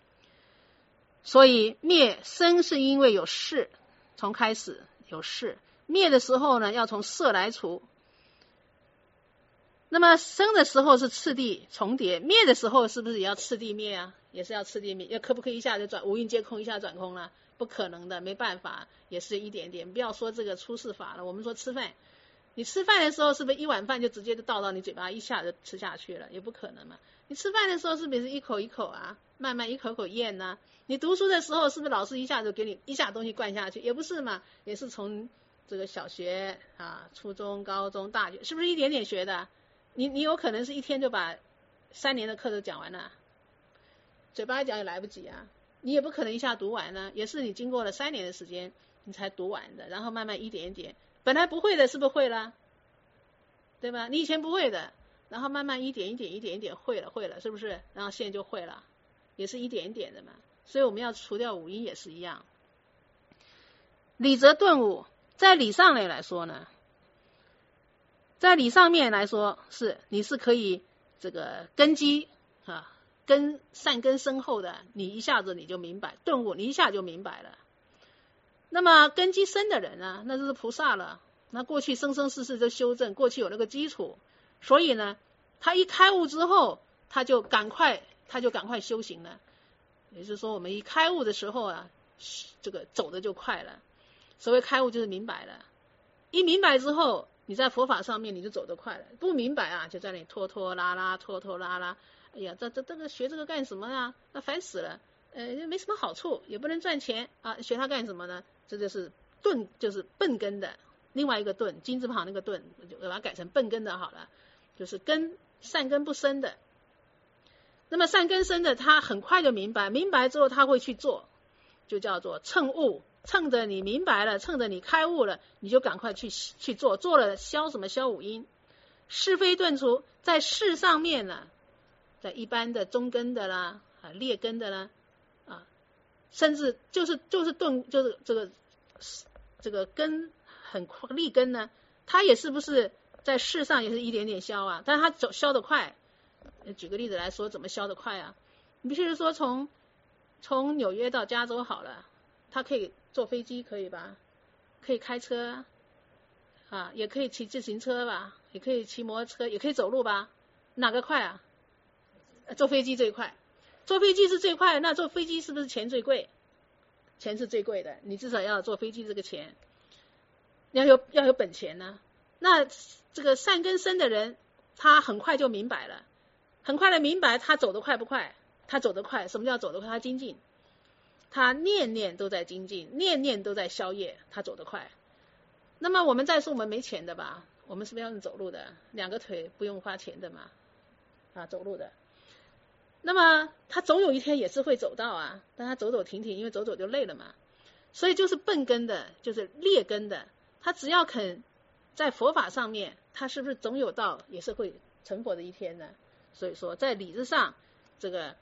所以灭生是因为有事，从开始有事， 灭的时候呢，要从色来除。那么生的时候是次第重叠，灭的时候是不是也要次第灭啊？也是要次第灭，也可不可以一下就转无印皆空，一下转空了？不可能的，没办法，也是一点点。不要说这个出世法了，我们说吃饭，你吃饭的时候是不是一碗饭就直接就倒到你嘴巴，一下就吃下去了？也不可能嘛。你吃饭的时候是不是一口一口啊，慢慢一口口咽呢？你读书的时候是不是老师一下就给你一下东西灌下去？也不是嘛，也是从这个小学啊、初中、高中、大学，是不是一点点学的？你有可能是一天就把3年的课都讲完了，嘴巴一讲也来不及啊。你也不可能一下读完呢，也是你经过了3年的时间你才读完的，然后慢慢一点一点，本来不会的是不是会了？对吧？你以前不会的，然后慢慢一点一点一点一点会了，是不是？然后现在就会了，也是一点一点的嘛。所以我们要除掉五阴也是一样。理则顿悟，在理上来说呢，在理上面来说是你是可以这个根基啊，善根深厚的，你一下子你就明白，顿悟你一下就明白了。那么根基深的人呢，那就是菩萨了，那过去生生世世的修正，过去有那个基础，所以呢他一开悟之后他就赶快修行了。也就是说我们一开悟的时候啊，这个走的就快了。所谓开悟就是明白了，一明白之后你在佛法上面你就走得快了，不明白啊就在那里拖拖拉拉，哎呀这个学这个干什么啊，那烦死了，没什么好处，也不能赚钱啊，学它干什么呢？这就是钝，就是笨根的。另外一个钝，金字旁那个钝，就把它改成笨根的好了，就是善根不深的。那么善根深的他很快就明白，明白之后他会去做，就叫做乘悟，趁着你明白了，趁着你开悟了，你就赶快去做，做了消什么？消五阴，是非顿除。在事上面呢，在一般的中根的啦劣根的啦啊，甚至就是顿，就是这个根很利根呢，它也是不是在事上也是一点点消啊？但是它消得快。举个例子来说，怎么消得快啊？你比如说从纽约到加州好了，他可以坐飞机可以吧？可以开车啊，也可以骑自行车吧，也可以骑摩托车，也可以走路吧？哪个快啊？坐飞机最快，坐飞机是最快，那坐飞机是不是钱最贵？钱是最贵的，你至少要坐飞机这个钱，要有本钱呢。那这个善根深的人，他很快就明白了，很快的明白，他走得快不快？他走得快，什么叫走得快？他精进，他念念都在精进，念念都在消业，他走得快。那么我们再说我们没钱的吧，我们是不是要用走路的？2个腿不用花钱的嘛，啊，走路的。那么他总有一天也是会走到啊，但他走走停停，因为走走就累了嘛。所以就是笨根的，就是劣根的，他只要肯在佛法上面，他是不是总有道也是会成佛的一天呢？所以说在理智上这个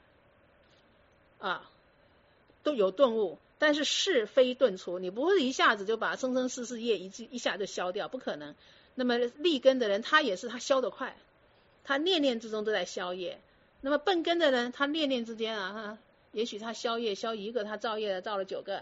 都有顿悟，但是是非顿除，你不会一下子就把生生世世业一下就消掉，不可能。那么利根的人，他也是他消得快，他念念之中都在消业。那么笨根的人，他念念之间也许他消业消一个，他造业造了9个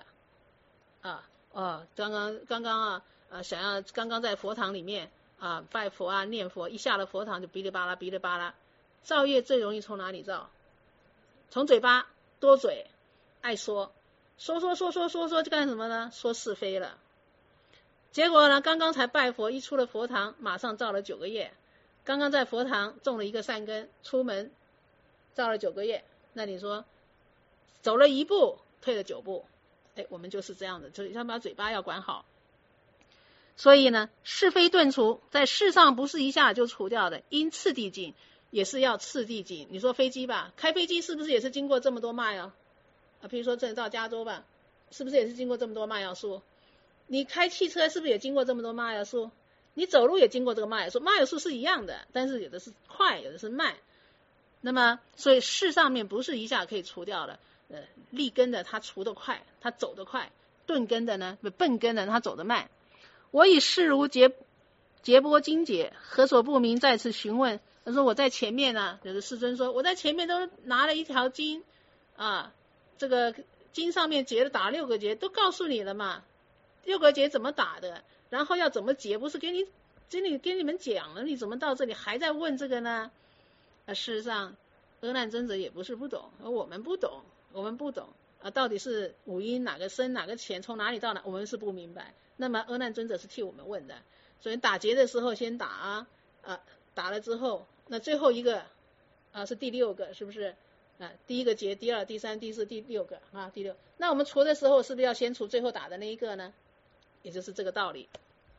刚刚想要刚刚在佛堂里面拜佛念佛，一下了佛堂就哔哩吧啦，造业最容易从哪里造？从嘴巴，多嘴，爱说就干什么呢？说是非了。结果呢，刚刚才拜佛，一出了佛堂，马上造了9个业。刚刚在佛堂种了一个善根，出门造了9个业，那你说走了1步，退了9步，我们就是这样的，就是要把嘴巴要管好。所以呢，是非顿除，在事上不是一下就除掉的，因次第进，也是要次第进。你说飞机吧，开飞机是不是也是经过这么多mile比如说这到加州吧，是不是也是经过这么多mile数？你开汽车是不是也经过这么多mile数？你走路也经过这个mile数，mile数是一样的，但是有的是快，有的是慢。那么所以事上面不是一下可以除掉的，利根的他除得快，他走得快，钝根的呢，笨根的他走得慢。我以示如劫波经解，何所不明？在此询问。他说我在前面呢，就是世尊说我在前面都拿了一条经这个经上面结打6个结，都告诉你了嘛，6个结怎么打的， 然后要怎么解，不是给你们讲了，你怎么到这里还在问这个呢？事实上阿难尊者也不是不懂，而我们不懂到底是五音哪个深哪个浅，从哪里到哪，我们是不明白。那么阿难尊者是替我们问的，所以打结的时候先打打了之后，那最后一个是第6个，是不是第一个结，第2、第3、第4、第6个第6。那我们除的时候是不是要先除最后打的那一个呢？也就是这个道理。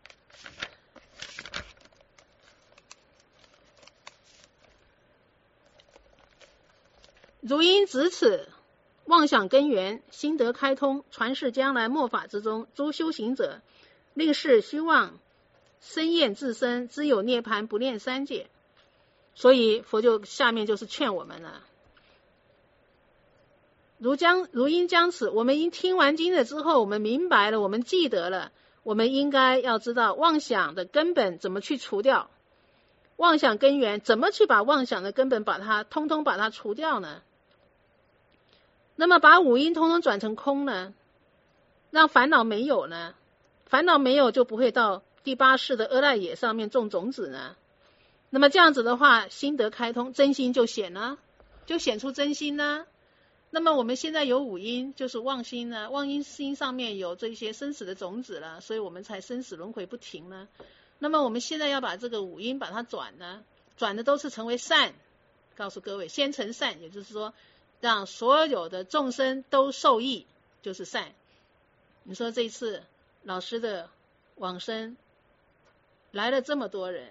如因指此妄想根源，心得开通，传世将来末法之中，诸修行者令是虚妄深厌自身，只有涅槃不念三界。所以佛就下面就是劝我们了。如因将此，我们因听完经了之后，我们明白了，我们记得了，我们应该要知道妄想的根本怎么去除掉，妄想根源怎么去把妄想的根本通通把它除掉呢？那么把五阴通通转成空呢，让烦恼没有呢，烦恼没有就不会到第8世的阿赖耶上面种种子呢。那么这样子的话，心得开通，真心就显出真心呢。那么我们现在有五阴，就是妄心呢，妄阴心上面有这些生死的种子了，所以我们才生死轮回不停呢。那么我们现在要把这个五阴把它转呢，转的都是成为善。告诉各位，先成善，也就是说让所有的众生都受益，就是善。你说这一次老师的往生来了这么多人，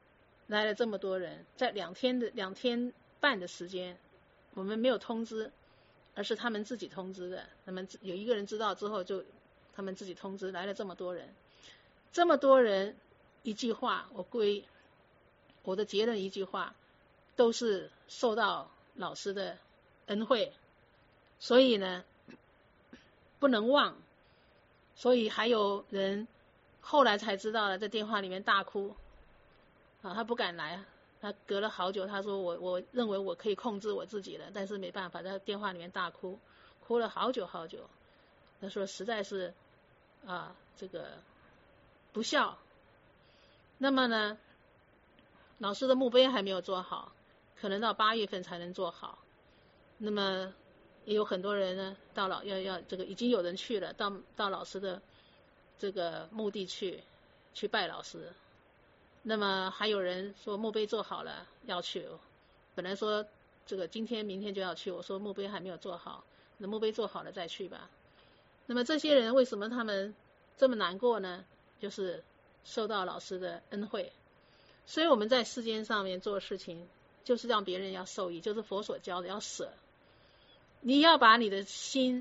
在2天半的时间，我们没有通知，而是他们自己通知的。他们有一个人知道之后，就他们自己通知来了这么多人，一句话，我的结论一句话，都是受到老师的恩惠，所以呢不能忘。所以还有人后来才知道了，在电话里面大哭他不敢来，他隔了好久，他说我认为我可以控制我自己了，但是没办法，在电话里面大哭了好久。他说实在是这个不孝。那么呢，老师的墓碑还没有做好，可能到8月份才能做好。那么也有很多人呢，这个已经有人去了，到老师的这个墓地去拜老师。那么还有人说墓碑做好了要去，本来说这个今天明天就要去，我说墓碑还没有做好，那墓碑做好了再去吧。那么这些人为什么他们这么难过呢？就是受到老师的恩惠。所以我们在世间上面做事情，就是让别人要受益，就是佛所教的要舍。你要把你的心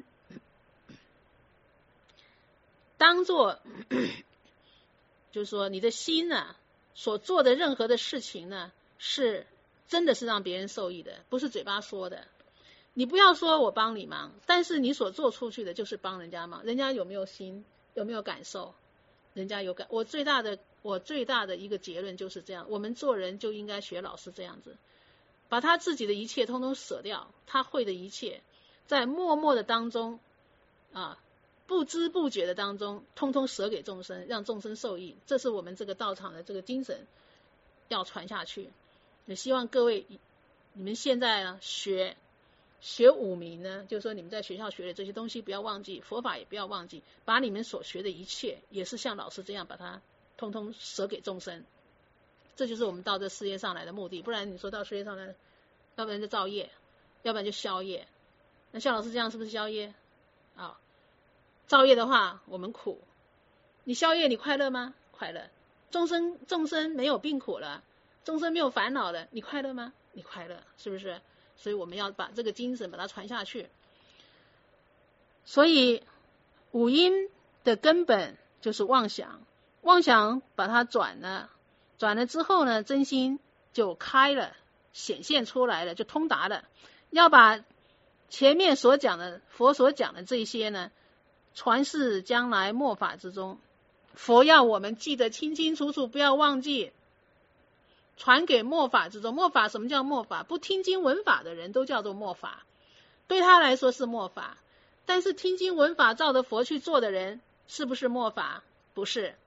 当作就是说你的心所做的任何的事情呢，是真的是让别人受益的，不是嘴巴说的。你不要说我帮你忙，但是你所做出去的就是帮人家忙。人家有没有心，有没有感受？人家有感。我最大的一个结论就是这样，我们做人就应该学老师这样子，把他自己的一切通通舍掉，他会的一切，在默默的当中不知不觉的当中，通通舍给众生，让众生受益。这是我们这个道场的这个精神要传下去。也希望各位，你们现在学五明呢，就是说你们在学校学的这些东西不要忘记，佛法也不要忘记，把你们所学的一切也是像老师这样把它通通舍给众生。这就是我们到这世界上来的目的。不然你说到世界上来，要不然就造业，要不然就消业。那像老师这样是不是消业造业的话我们苦，你消业你快乐吗？快乐。众生没有病苦了，众生没有烦恼了，你快乐吗？你快乐，是不是？所以我们要把这个精神把它传下去。所以五阴的根本就是妄想，妄想把它转了之后呢，真心就开了，显现出来了，就通达了。要把前面所讲的佛所讲的这些呢，传世将来末法之中，佛要我们记得清清楚楚，不要忘记，传给末法之中。末法，什么叫末法？不听经闻法的人都叫做末法，对他来说是末法。但是听经闻法照着佛去做的人，是不是末法？不是。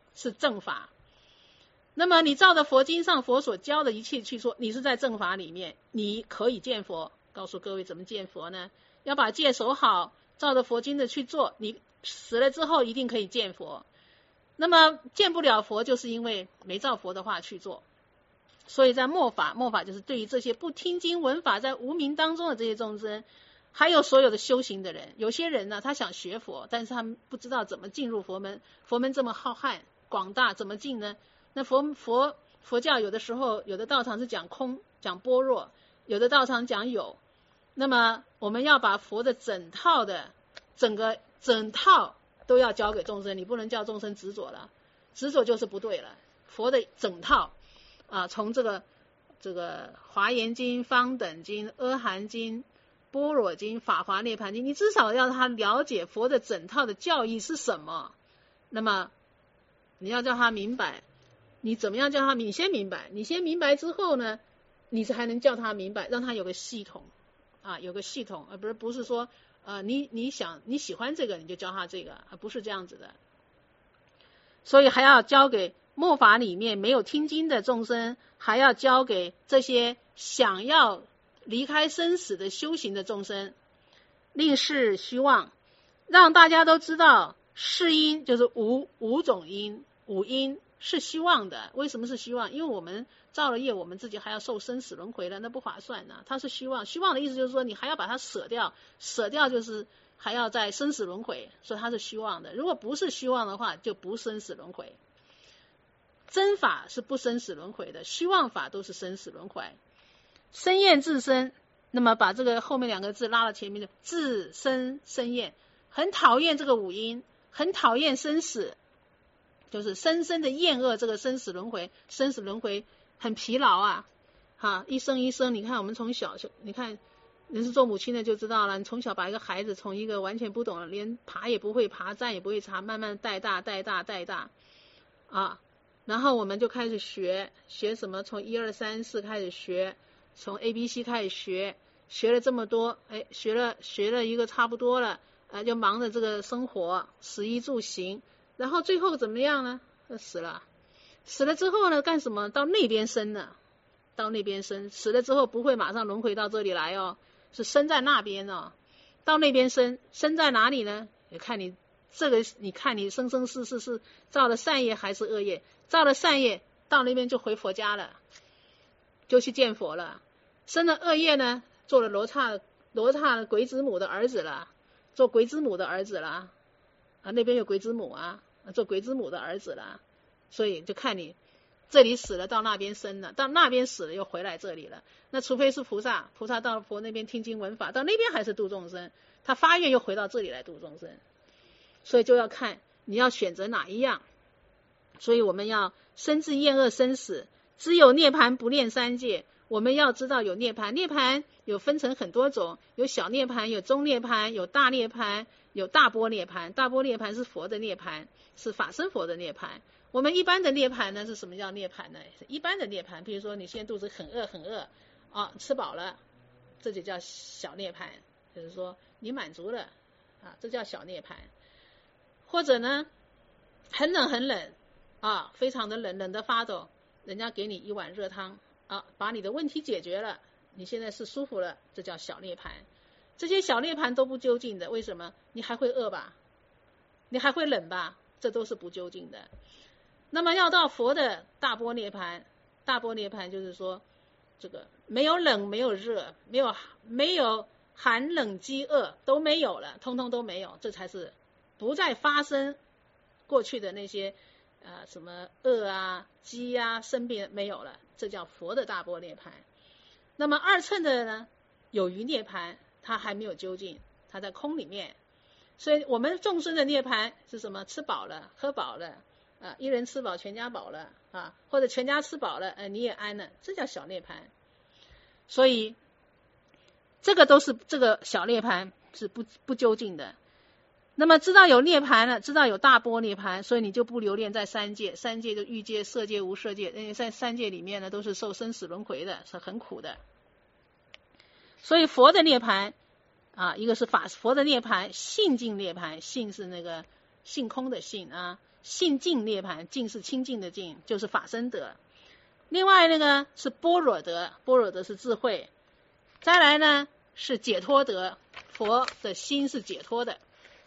是正法。那么你照着佛经上佛所教的一切去说，你是在正法里面，你可以见佛。告诉各位怎么见佛呢？要把戒守好，照着佛经的去做，你死了之后一定可以见佛。那么见不了佛，就是因为没照佛的话去做。所以在末法就是对于这些不听经闻法在无明当中的这些众生，还有所有的修行的人，有些人呢他想学佛，但是他们不知道怎么进入佛门，佛门这么浩瀚广大，怎么进呢？那佛教有的时候有的道场是讲空讲般若，有的道场讲有，那么我们要把佛的整套都要交给众生，你不能叫众生执着了，执着就是不对了。佛的整套从这个华严经、方等经、阿含经、般若经、法华涅盘经，你至少要他了解佛的整套的教义是什么。那么你要叫他明白，你怎么样叫他你先明白，你先明白之后呢，你才能叫他明白，让他有个系统有个系统，而不是说你喜欢这个你就教他这个，而不是这样子的。所以还要教给末法里面没有听经的众生，还要教给这些想要离开生死的修行的众生，令示虚妄，让大家都知道是因就是五种因，五因是虚妄的。为什么是虚妄？因为我们造了业，我们自己还要受生死轮回了，那不划算呢。它是虚妄，虚妄的意思就是说你还要把它舍掉，舍掉就是还要在生死轮回，所以它是虚妄的。如果不是虚妄的话，就不生死轮回。真法是不生死轮回的，虚妄法都是生死轮回。生厌自生，那么把这个后面两个字拉到前面的自生生厌，很讨厌这个五阴，很讨厌生死，就是深深的厌恶这个生死轮回。生死轮回很疲劳一生一生。你看我们从小你看人是做母亲的就知道了，你从小把一个孩子从一个完全不懂连爬也不会爬站也不会爬，慢慢带大然后我们就开始学什么，从1、2、3、4开始学，从 ABC 开始学了这么多，学了一个差不多了，就忙着这个生活食衣住行，然后最后怎么样呢？死了之后呢干什么？到那边生了，死了之后不会马上轮回到这里来是生在那边到那边生在哪里呢？也看你你看你生生世世是造了善业还是恶业，造了善业到那边就回佛家了，就去见佛了。生了恶业呢，做了罗刹鬼子母的儿子了，做鬼子母的儿子了那边有鬼子母做鬼子母的儿子了。所以就看你这里死了到那边生了，到那边死了又回来这里了。那除非是菩萨到佛那边听经闻法，到那边还是度众生，他发愿又回到这里来度众生。所以就要看你要选择哪一样。所以我们要深知厌恶生死，只有涅槃不念三界。我们要知道有涅槃，涅槃有分成很多种，有小涅槃，有中涅槃，有大涅槃，有大波涅槃。大波涅槃是佛的涅槃，是法身佛的涅槃。我们一般的涅槃呢，是什么叫涅槃呢？一般的涅槃，比如说你现在肚子很饿吃饱了，这就叫小涅槃，就是说你满足了这叫小涅槃。或者呢很冷非常的冷得发抖，人家给你一碗热汤把你的问题解决了，你现在是舒服了，这叫小涅槃。这些小涅槃都不究竟的，为什么？你还会饿吧，你还会冷吧，这都是不究竟的。那么要到佛的大波涅槃，大波涅槃就是说这个没有冷没有热，没有寒冷饥饿都没有了，通通都没有，这才是不再发生过去的那些什么饿饥生病没有了，这叫佛的大波涅槃。那么二乘的呢，有余涅槃，它还没有究竟，它在空里面。所以我们众生的涅槃是什么？吃饱了喝饱了一人吃饱全家饱了或者全家吃饱了你也安了，这叫小涅槃。所以这个都是这个小涅槃是不究竟的。那么知道有涅槃了，知道有大波涅槃，所以你就不留恋在三界就欲界色界无色界，因为在三界里面呢都是受生死轮回的，是很苦的。所以佛的涅槃一个是佛的涅槃，性净涅槃，性是那个性空的性性净涅槃，净是清净的净，就是法身德。另外那个是般若德，般若德是智慧。再来呢是解脱德，佛的心是解脱的。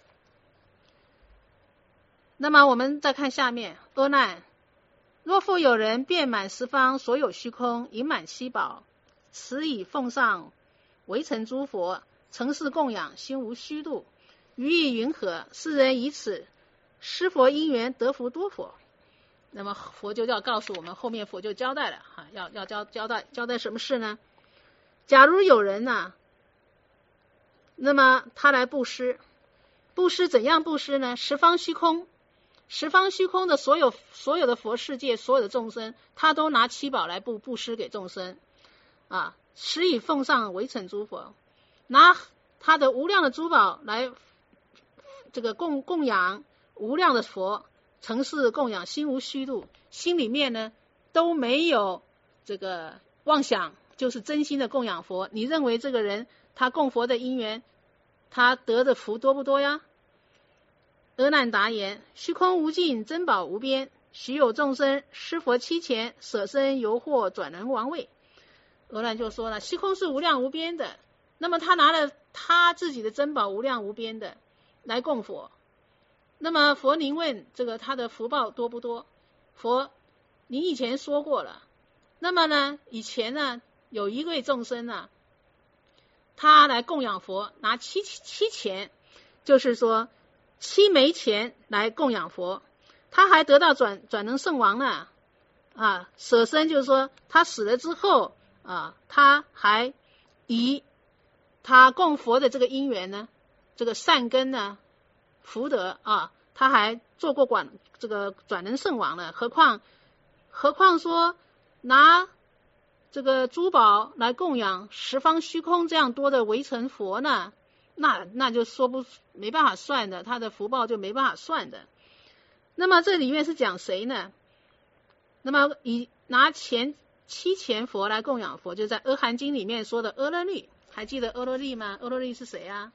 那么我们再看下面，阿难，若复有人遍满十方所有虚空，盈满七宝，此以奉上围城诸佛，承事供养，心无虚度，于意云何？世人以此施佛因缘得福多佛。那么佛就要告诉我们，后面佛就交代了要交代什么事呢？假如有人呢，那么他来布施，布施怎样布施呢？十方虚空的所有的佛世界，所有的众生，他都拿七宝来布施给众生啊，实以奉上围城诸佛，拿他的无量的珠宝来这个供养无量的佛，承事供养，心无虚度，心里面呢都没有这个妄想，就是真心的供养佛。你认为这个人他供佛的因缘，他得的福多不多呀？阿难答言：虚空无尽，珍宝无边，许有众生施佛期前，舍身犹获转轮王位。阿难就说了，虚空是无量无边的，那么他拿了他自己的珍宝无量无边的来供佛，那么佛您问这个他的福报多不多？佛您以前说过了。那么呢，以前呢有一位众生呢，他来供养佛，拿七钱，就是说7枚钱来供养佛，他还得到转轮圣王呢啊，舍身就是说他死了之后啊，他还以他供佛的这个因缘呢，这个善根呢，福德啊，他还做过这个转轮圣王呢，何况说拿这个珠宝来供养十方虚空这样多的围城佛呢，那就没办法算的，他的福报就没办法算的。那么这里面是讲谁呢？那么以拿7钱佛来供养佛，就在阿含经里面说的阿勒律，还记得阿勒律吗？阿勒律是谁啊？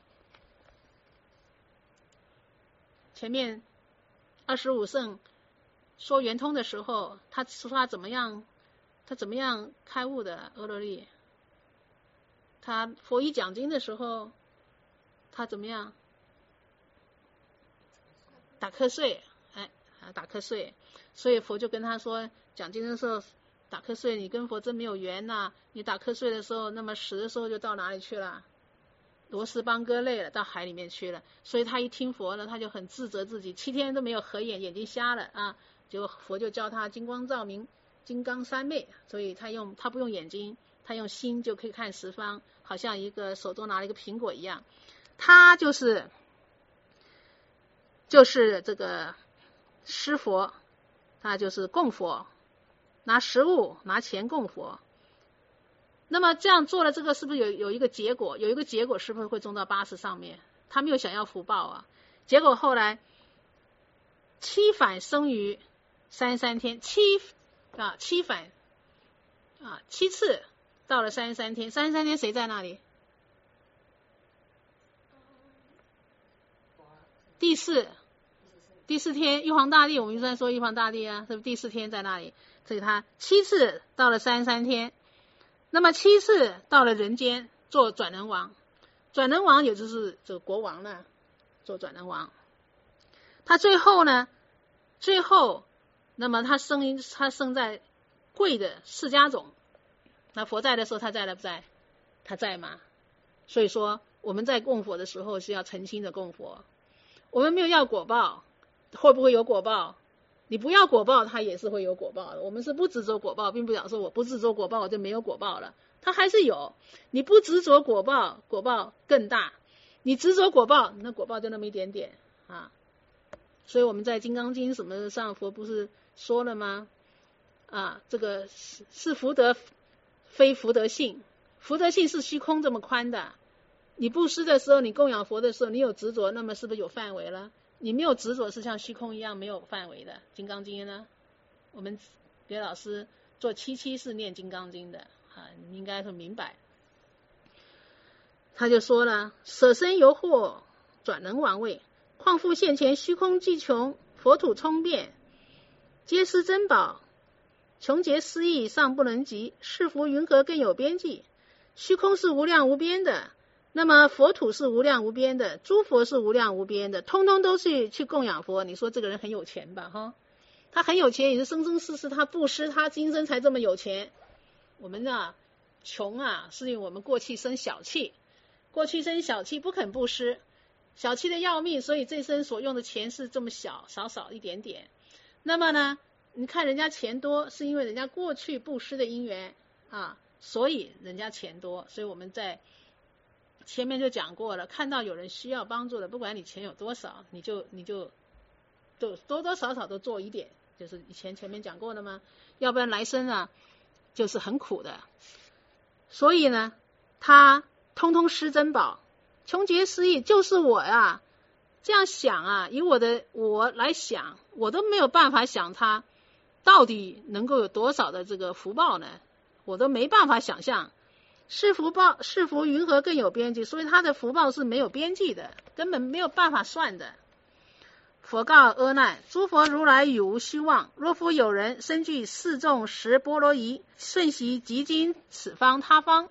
前面25圣说圆通的时候，他说他怎么样开悟的？阿勒律，他佛一讲经的时候，他怎么样？打瞌睡，打瞌睡，所以佛就跟他说，讲经的时候打瞌睡，你跟佛真没有缘呐，你打瞌睡的时候，那么死的时候就到哪里去了？罗斯邦哥累了，到海里面去了。所以他一听佛呢，他就很自责自己7天都没有合眼，眼睛瞎了啊。结果佛就教他金光照明，金刚三昧，所以他不用眼睛，他用心就可以看十方，好像一个手中拿了一个苹果一样。他就是这个施佛，他就是供佛，拿食物拿钱供佛。那么这样做了这个是不是有一个结果？有一个结果是不是会种到80上面？他没有想要福报啊。结果后来7返生于33天，7返7次到了33天，33天谁在那里？第四天玉皇大帝，我们就在说玉皇大帝啊，是不是第4天在那里？所以他7次到了33天，那么7次到了人间做转轮王，转轮王也就是这个国王呢，做转轮王。他最后那么他生在贵的释迦种，那佛在的时候他在了不在？他在嘛。所以说我们在供佛的时候是要诚心的供佛，我们没有要果报，会不会有果报？你不要果报，它也是会有果报的。我们是不执着果报，并不表示我不执着果报我就没有果报了，它还是有。你不执着果报，果报更大；你执着果报，那果报就那么一点点啊。所以我们在《金刚经》什么上，佛不是说了吗？啊，这个是福德，非福德性。福德性是虚空这么宽的。你布施的时候，你供养佛的时候，你有执着，那么是不是有范围了？你没有执着，是像虚空一样没有范围的。《金刚经》呢，我们给老师做77是念《金刚经》的啊，你应该很明白。他就说了，舍身犹获转轮王位，况复现前虚空既穷， 佛土充遍，皆是珍宝，穷劫思义，尚不能及。是福云何更有边际？虚空是无量无边的，那么佛土是无量无边的，诸佛是无量无边的，通通都是去供养佛。你说这个人很有钱吧？哈，他很有钱，也是生生世世他布施，他今生才这么有钱。我们啊，穷啊，是因为我们过去生小气，过去生小气不肯布施，小气的要命，所以这生所用的钱是这么小，少少一点点。那么呢，你看人家钱多，是因为人家过去布施的因缘啊，所以人家钱多。所以我们在前面就讲过了，看到有人需要帮助的，不管你钱有多少，你就多多少少都做一点，就是以前面讲过的嘛，要不然来生啊就是很苦的。所以呢，他通通施珍宝，穷劫思义，就是我呀，这样想啊，以我来想，我都没有办法想他到底能够有多少的这个福报呢，我都没办法想象。是福云何更有边际？所以他的福报是没有边际的，根本没有办法算的。佛告阿难：诸佛如来语无虚妄，若复有人身具四众十波罗夷，瞬息即经此方他方，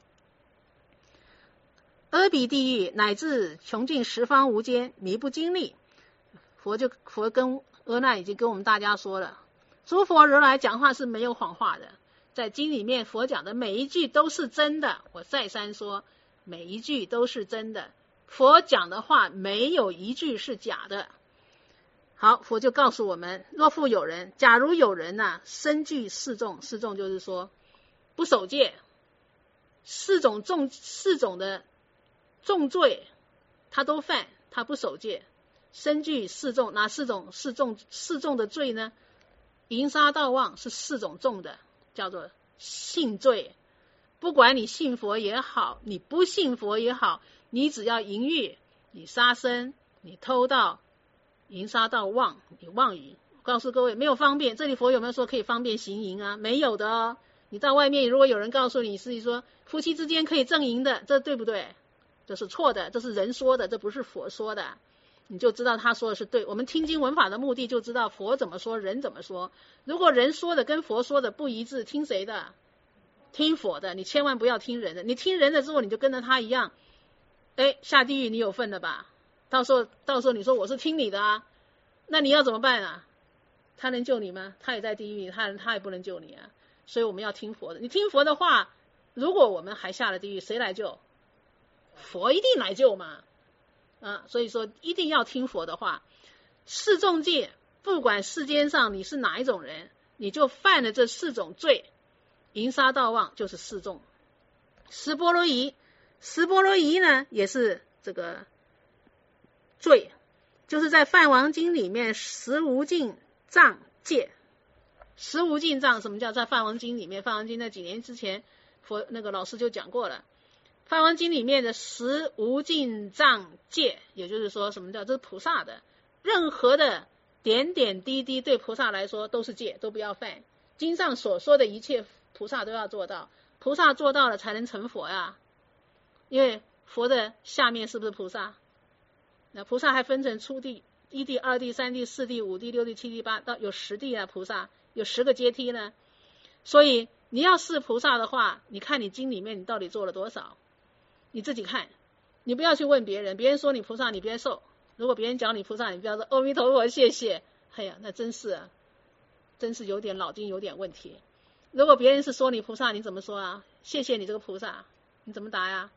阿鼻地狱乃至穷尽十方无间，弥不经历。佛跟阿难已经跟我们大家说了，诸佛如来讲话是没有谎话的，在经里面佛讲的每一句都是真的。我再三说，每一句都是真的，佛讲的话没有一句是假的。好，佛就告诉我们，若复有人，假如有人呢，身具四众，四众就是说不守戒，四种的重罪他都犯，他不守戒，身具四众，哪四众的罪呢？淫杀盗妄是四种重的，叫做性罪。不管你信佛也好，你不信佛也好，你只要淫欲，你杀生，你偷盗，淫杀盗妄，你妄语。告诉各位，没有方便，这里佛有没有说可以方便行淫啊？没有的哦。你到外面如果有人告诉你是说夫妻之间可以正淫的，这对不对？这是错的，这是人说的，这不是佛说的，你就知道他说的是对。我们听经闻法的目的就知道佛怎么说，人怎么说。如果人说的跟佛说的不一致，听谁的？听佛的，你千万不要听人的。你听人的之后，你就跟着他一样，下地狱你有份的吧？到时候你说我是听你的啊，那你要怎么办啊？他能救你吗？他也在地狱，他也不能救你啊。所以我们要听佛的。你听佛的话，如果我们还下了地狱，谁来救？佛一定来救嘛。所以说一定要听佛的话。四众戒，不管世间上你是哪一种人，你就犯了这四种罪，淫杀盗妄就是四众。十波罗夷呢也是这个罪，就是在梵王经里面十无尽藏戒。十无尽藏什么叫在梵王经里面？梵王经在几年之前佛那个老师就讲过了。梵王经里面的十无尽藏戒，也就是说什么叫这是菩萨的，任何的点点滴滴对菩萨来说都是戒，都不要犯。经上所说的一切菩萨都要做到，菩萨做到了才能成佛呀。因为佛的下面是不是菩萨？那菩萨还分成初地、一地、二地、三地、四地、五地、六地、七地、八到有10地啊，菩萨有10个阶梯呢。所以你要是菩萨的话，你看你经里面你到底做了多少，你自己看，你不要去问别人，别人说你菩萨你别受，如果别人讲你菩萨，你不要说阿弥陀佛谢谢，哎呀，那真是有点脑筋有点问题。如果别人是说你菩萨，你怎么说啊？谢谢你这个菩萨，你怎么答呀？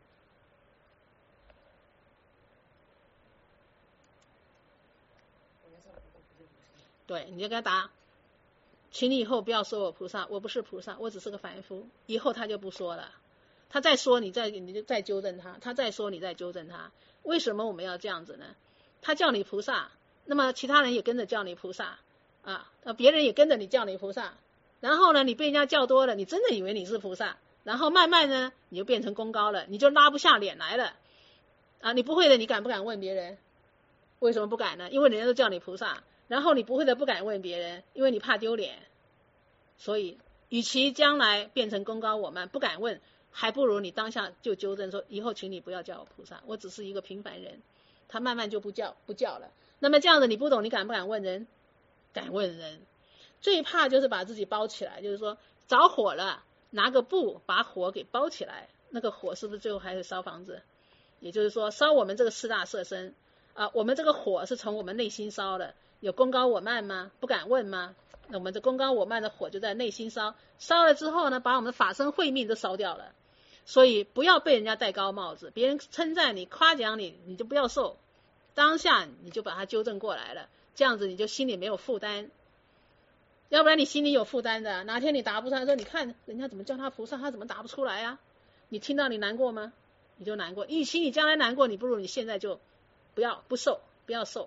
对，你就跟他答，请你以后不要说我菩萨，我不是菩萨，我只是个凡夫。以后他就不说了，他再说你就再纠正他，他再说你再纠正他。为什么我们要这样子呢？他叫你菩萨，那么其他人也跟着叫你菩萨啊，别人也跟着你叫你菩萨，然后呢，你被人家叫多了，你真的以为你是菩萨，然后慢慢呢，你就变成功高了，你就拉不下脸来了啊！你不会的，你敢不敢问别人？为什么不敢呢？因为人家都叫你菩萨。然后你不会的不敢问别人，因为你怕丢脸。所以与其将来变成功高我慢不敢问，还不如你当下就纠正说，以后请你不要叫我菩萨，我只是一个平凡人。 他慢慢就不叫了。那么这样子你不懂，你敢不敢问人？敢问人。最怕就是把自己包起来，就是说着火了，拿个布把火给包起来，那个火是不是最后还是烧房子？也就是说烧我们这个四大色身我们这个火是从我们内心烧的，有功高我慢吗？不敢问吗？那我们这功高我慢的火就在内心烧，烧了之后呢，把我们的法身慧命都烧掉了。所以不要被人家戴高帽子，别人称赞你夸奖你，你就不要受，当下你就把它纠正过来了，这样子你就心里没有负担。要不然你心里有负担的，哪天你答不出来说，你看人家怎么叫他菩萨，他怎么答不出来啊？你听到你难过吗？你就难过，与其你将来难过，你不如你现在就不要受。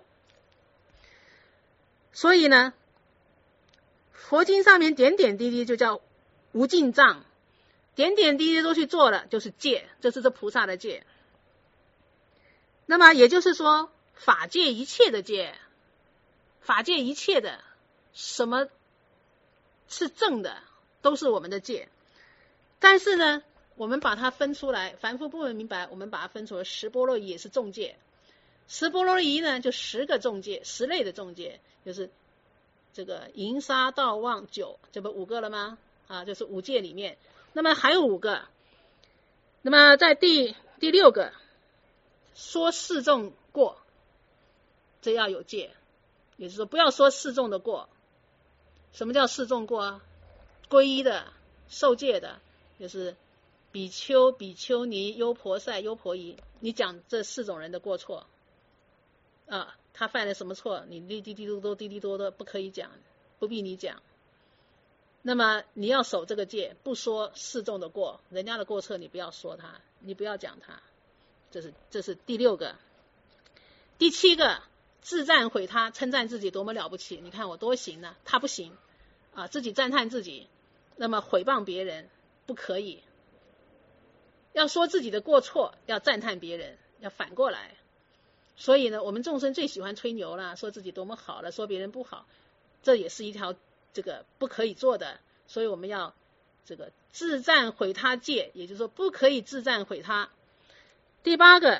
所以呢，佛经上面点点滴滴就叫无尽藏，点点滴滴都去做了，就是戒，这是这菩萨的戒。那么也就是说，法界一切的戒，法界一切的什么是正的，都是我们的戒。但是呢，我们把它分出来，凡夫不能明白，我们把它分出来，10波罗夷也是重戒。10波罗夷呢，就10个重戒，10类的重戒，就是这个淫杀盗妄酒，这不5个了吗？就是5戒里面。那么还有5个。那么在第6个，说示众过，这要有戒，也就是说不要说示众的过。什么叫示众过啊？皈依的、受戒的，就是比丘、比丘尼、优婆塞、优婆夷，你讲这4种人的过错他犯了什么错，你滴滴多的不可以讲，不必你讲。那么你要守这个戒，不说示众的过，人家的过错你不要说他，你不要讲他。这是第6个。第7个，自赞毁他，称赞自己多么了不起，你看我多行呢，他不行自己赞叹自己。那么毁谤别人不可以，要说自己的过错，要赞叹别人，要反过来。所以呢，我们众生最喜欢吹牛了，说自己多么好了，说别人不好，这也是一条这个不可以做的。所以我们要这个自赞毁他戒，也就是说不可以自赞毁他。第8个，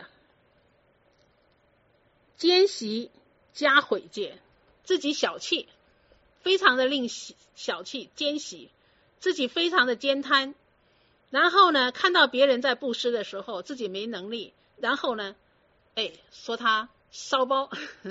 奸习加毁戒，自己小气，非常的令小气，奸习，自己非常的奸贪，然后呢，看到别人在布施的时候，自己没能力，然后呢，说他骚包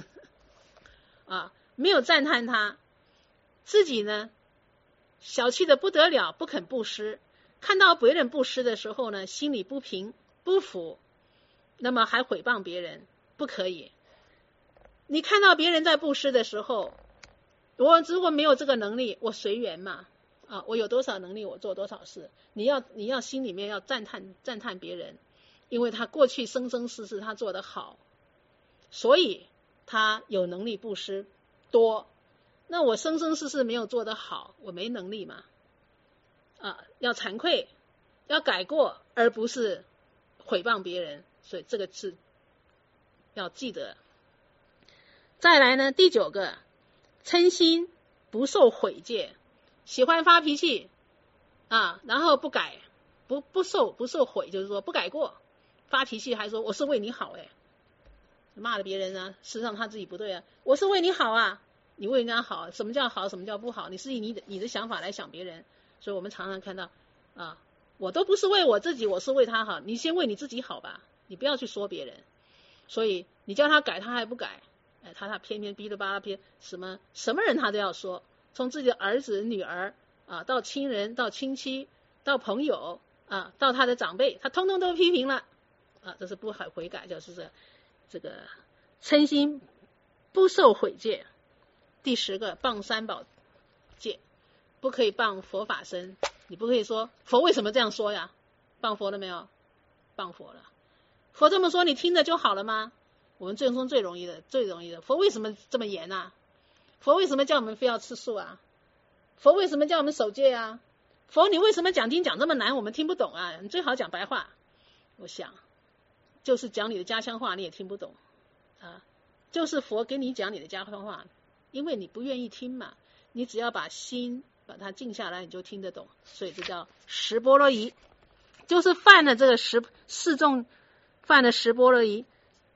没有赞叹他，自己呢小气的不得了，不肯布施，看到别人布施的时候呢，心里不平不服，那么还毁谤别人，不可以。你看到别人在布施的时候，我如果没有这个能力，我随缘嘛我有多少能力我做多少事。你要心里面要赞叹别人，因为他过去生生世世他做得好，所以他有能力布施多。那我生生世世没有做得好，我没能力嘛要惭愧，要改过，而不是毁谤别人。所以这个是要记得。再来呢，第9个，嗔心不受毁戒，喜欢发脾气然后不改，不受毁，就是说不改过，发脾气还说我是为你好骂了别人事实上他自己不对我是为你好你为人家好，什么叫好，什么叫不好？你是以你的想法来想别人。所以我们常常看到我都不是为我自己，我是为他好，你先为你自己好吧，你不要去说别人。所以你叫他改他还不改，他偏偏哔哩吧啦偏什么人他都要说，从自己的儿子女儿到亲人到亲戚到朋友到他的长辈，他通通都批评了这是不悔改，就是这个嗔心不受毁戒。第10个，谤三宝戒，不可以谤佛法身，你不可以说佛为什么这样说呀？谤佛了没有？谤佛了。佛这么说你听着就好了吗？我们最容易的，佛为什么这么严佛为什么叫我们非要吃素佛为什么叫我们守戒佛你为什么讲经讲这么难，我们听不懂你最好讲白话。我想就是讲你的家乡话你也听不懂就是佛给你讲你的家乡话，因为你不愿意听嘛，你只要把心把它静下来，你就听得懂。所以这叫10波罗夷，就是犯了这个4众，犯了10波罗夷。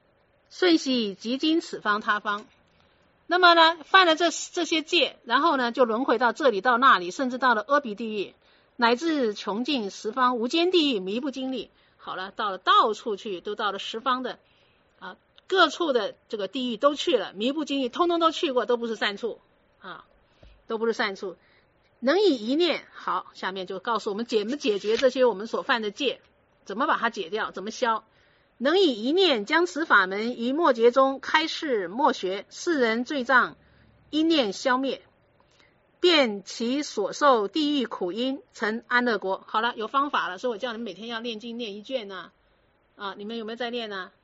瞬息即经此方他方。那么呢，犯了这些戒，然后呢就轮回到这里到那里，甚至到了阿鼻地狱，乃至穷尽十方无间地狱，弥不经历。好了，到了到处去，都到了十方的各处的这个地狱都去了，弥不经历，通通都去过，都不是善处都不是善处。能以一念，好，下面就告诉我们怎么解决这些我们所犯的戒，怎么把它解掉，怎么消。能以一念将此法门于末劫中开示默学，世人罪障一念消灭，便其所受地狱苦因成安乐国。好了，有方法了，所以我叫你们每天要念经念一卷呢。你们有没有在念呢？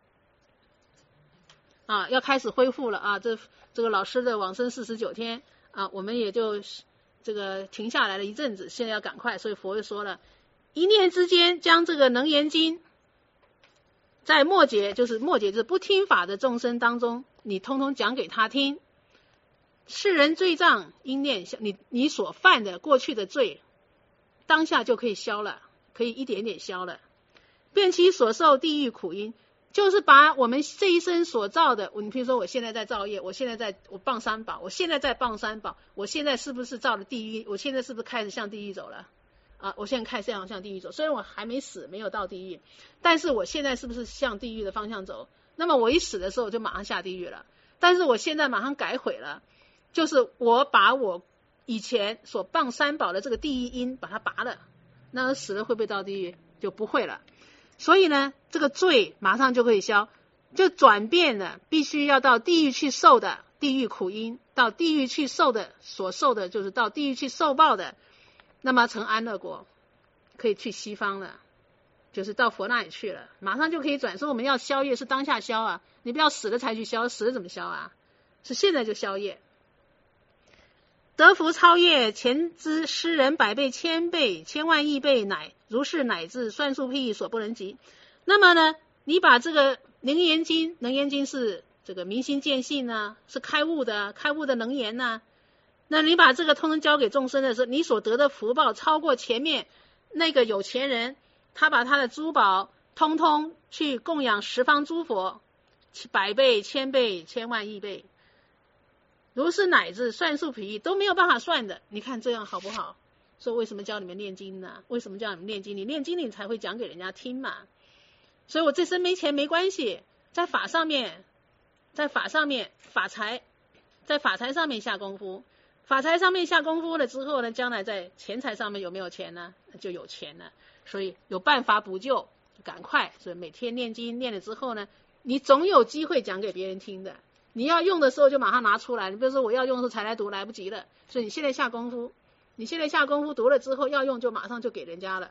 要开始恢复了啊！这个老师的往生49天我们也就这个停下来了一阵子，现在要赶快，所以佛又说了，一念之间将这个能言经在末劫就是不听法的众生当中，你通通讲给他听。世人罪障因念，你所犯的过去的罪，当下就可以消了，可以一点点消了。便其所受地狱苦因，就是把我们这一生所造的，你比如说我现在在造业，我谤三宝，我现在在谤三宝，我现在是不是造了地狱？我现在是不是开始向地狱走了？我现在开始向地狱走，虽然我还没死，没有到地狱，但是我现在是不是向地狱的方向走？那么我一死的时候就马上下地狱了，但是我现在马上改悔了，就是我把我以前所谤三宝的这个地狱因把它拔了，那死了会不会到地狱？就不会了。所以呢，这个罪马上就可以消，就转变了，必须要到地狱去受的地狱苦因，到地狱去受的所受的就是到地狱去受报的，那么成安乐国，可以去西方了，就是到佛那里去了，马上就可以转。说我们要消业是当下消啊，你不要死了才去消，死了怎么消啊？是现在就消业。得福超越前之施人百倍千倍千万亿倍，如是乃至算数譬所不能及。那么呢，你把这个能言经是这个明心见性啊，是开悟的能言啊，那你把这个通通交给众生的时候，你所得的福报超过前面那个有钱人，他把他的珠宝通通去供养十方诸佛，百倍千倍千万亿倍，如是乃至算数譬都没有办法算的。你看这样好不好？所以为什么教你们念经呢？为什么叫你们念经？你念经你才会讲给人家听嘛。所以我这生没钱没关系，在法上面法财，在法财上面下功夫，法财上面下功夫了之后呢，将来在钱财上面有没有钱呢？就有钱了。所以有办法补救，赶快。所以每天念经念了之后呢，你总有机会讲给别人听的。你要用的时候就马上拿出来，你比如说我要用的时候才来读，来不及了。所以你现在下功夫，读了之后要用就马上就给人家了。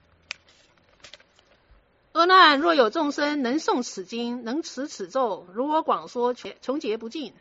阿难，若有众生能诵此经，能持此咒，如我广说，穷劫不尽。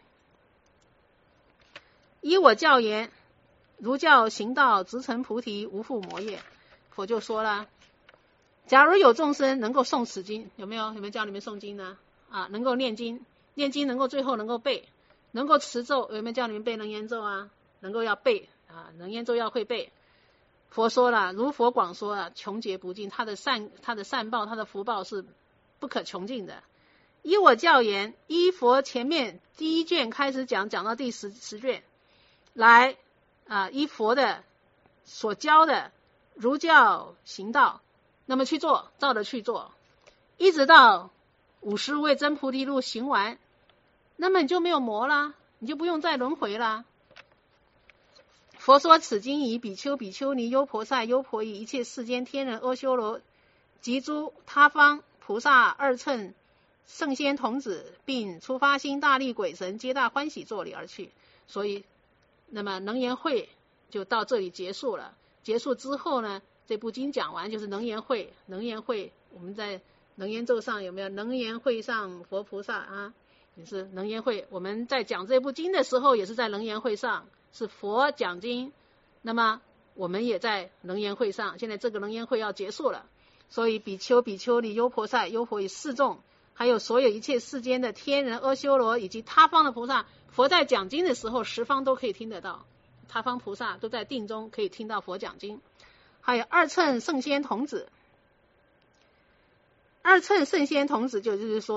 依我教言，如教行道，直成菩提，无复魔业。佛就说了，假如有众生能够诵此经，有没有教你们诵经呢？能够念经能够最后能够背，能够持咒，有没有叫你们背能言咒啊？能够要背能言咒要会背。佛说了，如佛广说穷劫不尽，他的善报，他的福报是不可穷尽的。依我教言，依佛前面第1卷开始讲到第10卷来依佛的所教的如教行道，那么去做，照着去做，一直到50位真菩提路行完，那么你就没有魔啦，你就不用再轮回啦。佛说此经以比丘、比丘尼、优婆塞、优婆夷、一切世间天人、阿修罗及诸他方菩萨、二乘圣仙童子，并出发心大力鬼神，皆大欢喜作礼而去。所以那么能言会就到这里结束了。结束之后呢，这部经讲完就是能言会。我们在能言咒上有没有能言会上佛菩萨也是能言会。我们在讲这部经的时候也是在能言会上，是佛讲经，那么我们也在能言会上。现在这个能言会要结束了，所以比丘、比丘尼、优婆塞、优婆夷四众，还有所有一切世间的天人、阿修罗以及他方的菩萨，佛在讲经的时候十方都可以听得到，他方菩萨都在定中可以听到佛讲经。还有二乘圣仙童子，二乘圣仙童子就是说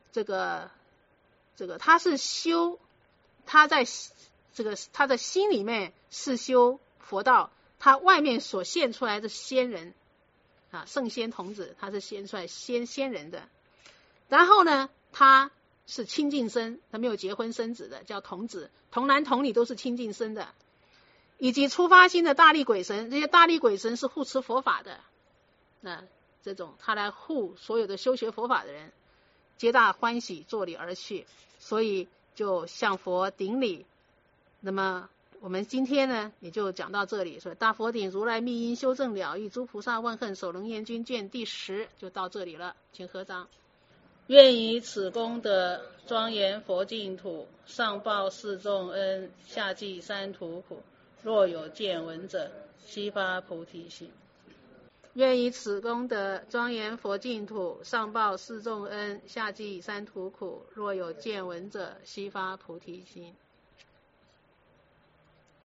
他是修，他在他的心里面是修佛道，他外面所现出来的仙人啊，圣仙童子，他是现出来仙人的。然后呢，他是清净身，他没有结婚生子的，叫童子，童男童女都是清净身的。以及出发心的大力鬼神，这些大力鬼神是护持佛法的，这种他来护所有的修学佛法的人，皆大欢喜，作礼而去，所以就向佛顶礼。那么我们今天呢，也就讲到这里，说大佛顶如来密因修正了义，诸菩萨问恨首楞严经卷第10就到这里了，请合掌。愿以此功德庄严佛净土，上报四重恩，下济三途苦。若有见闻者，悉发菩提心。愿以此功德庄严佛净土，上报四重恩，下济三途苦。若有见闻者，悉发菩提心。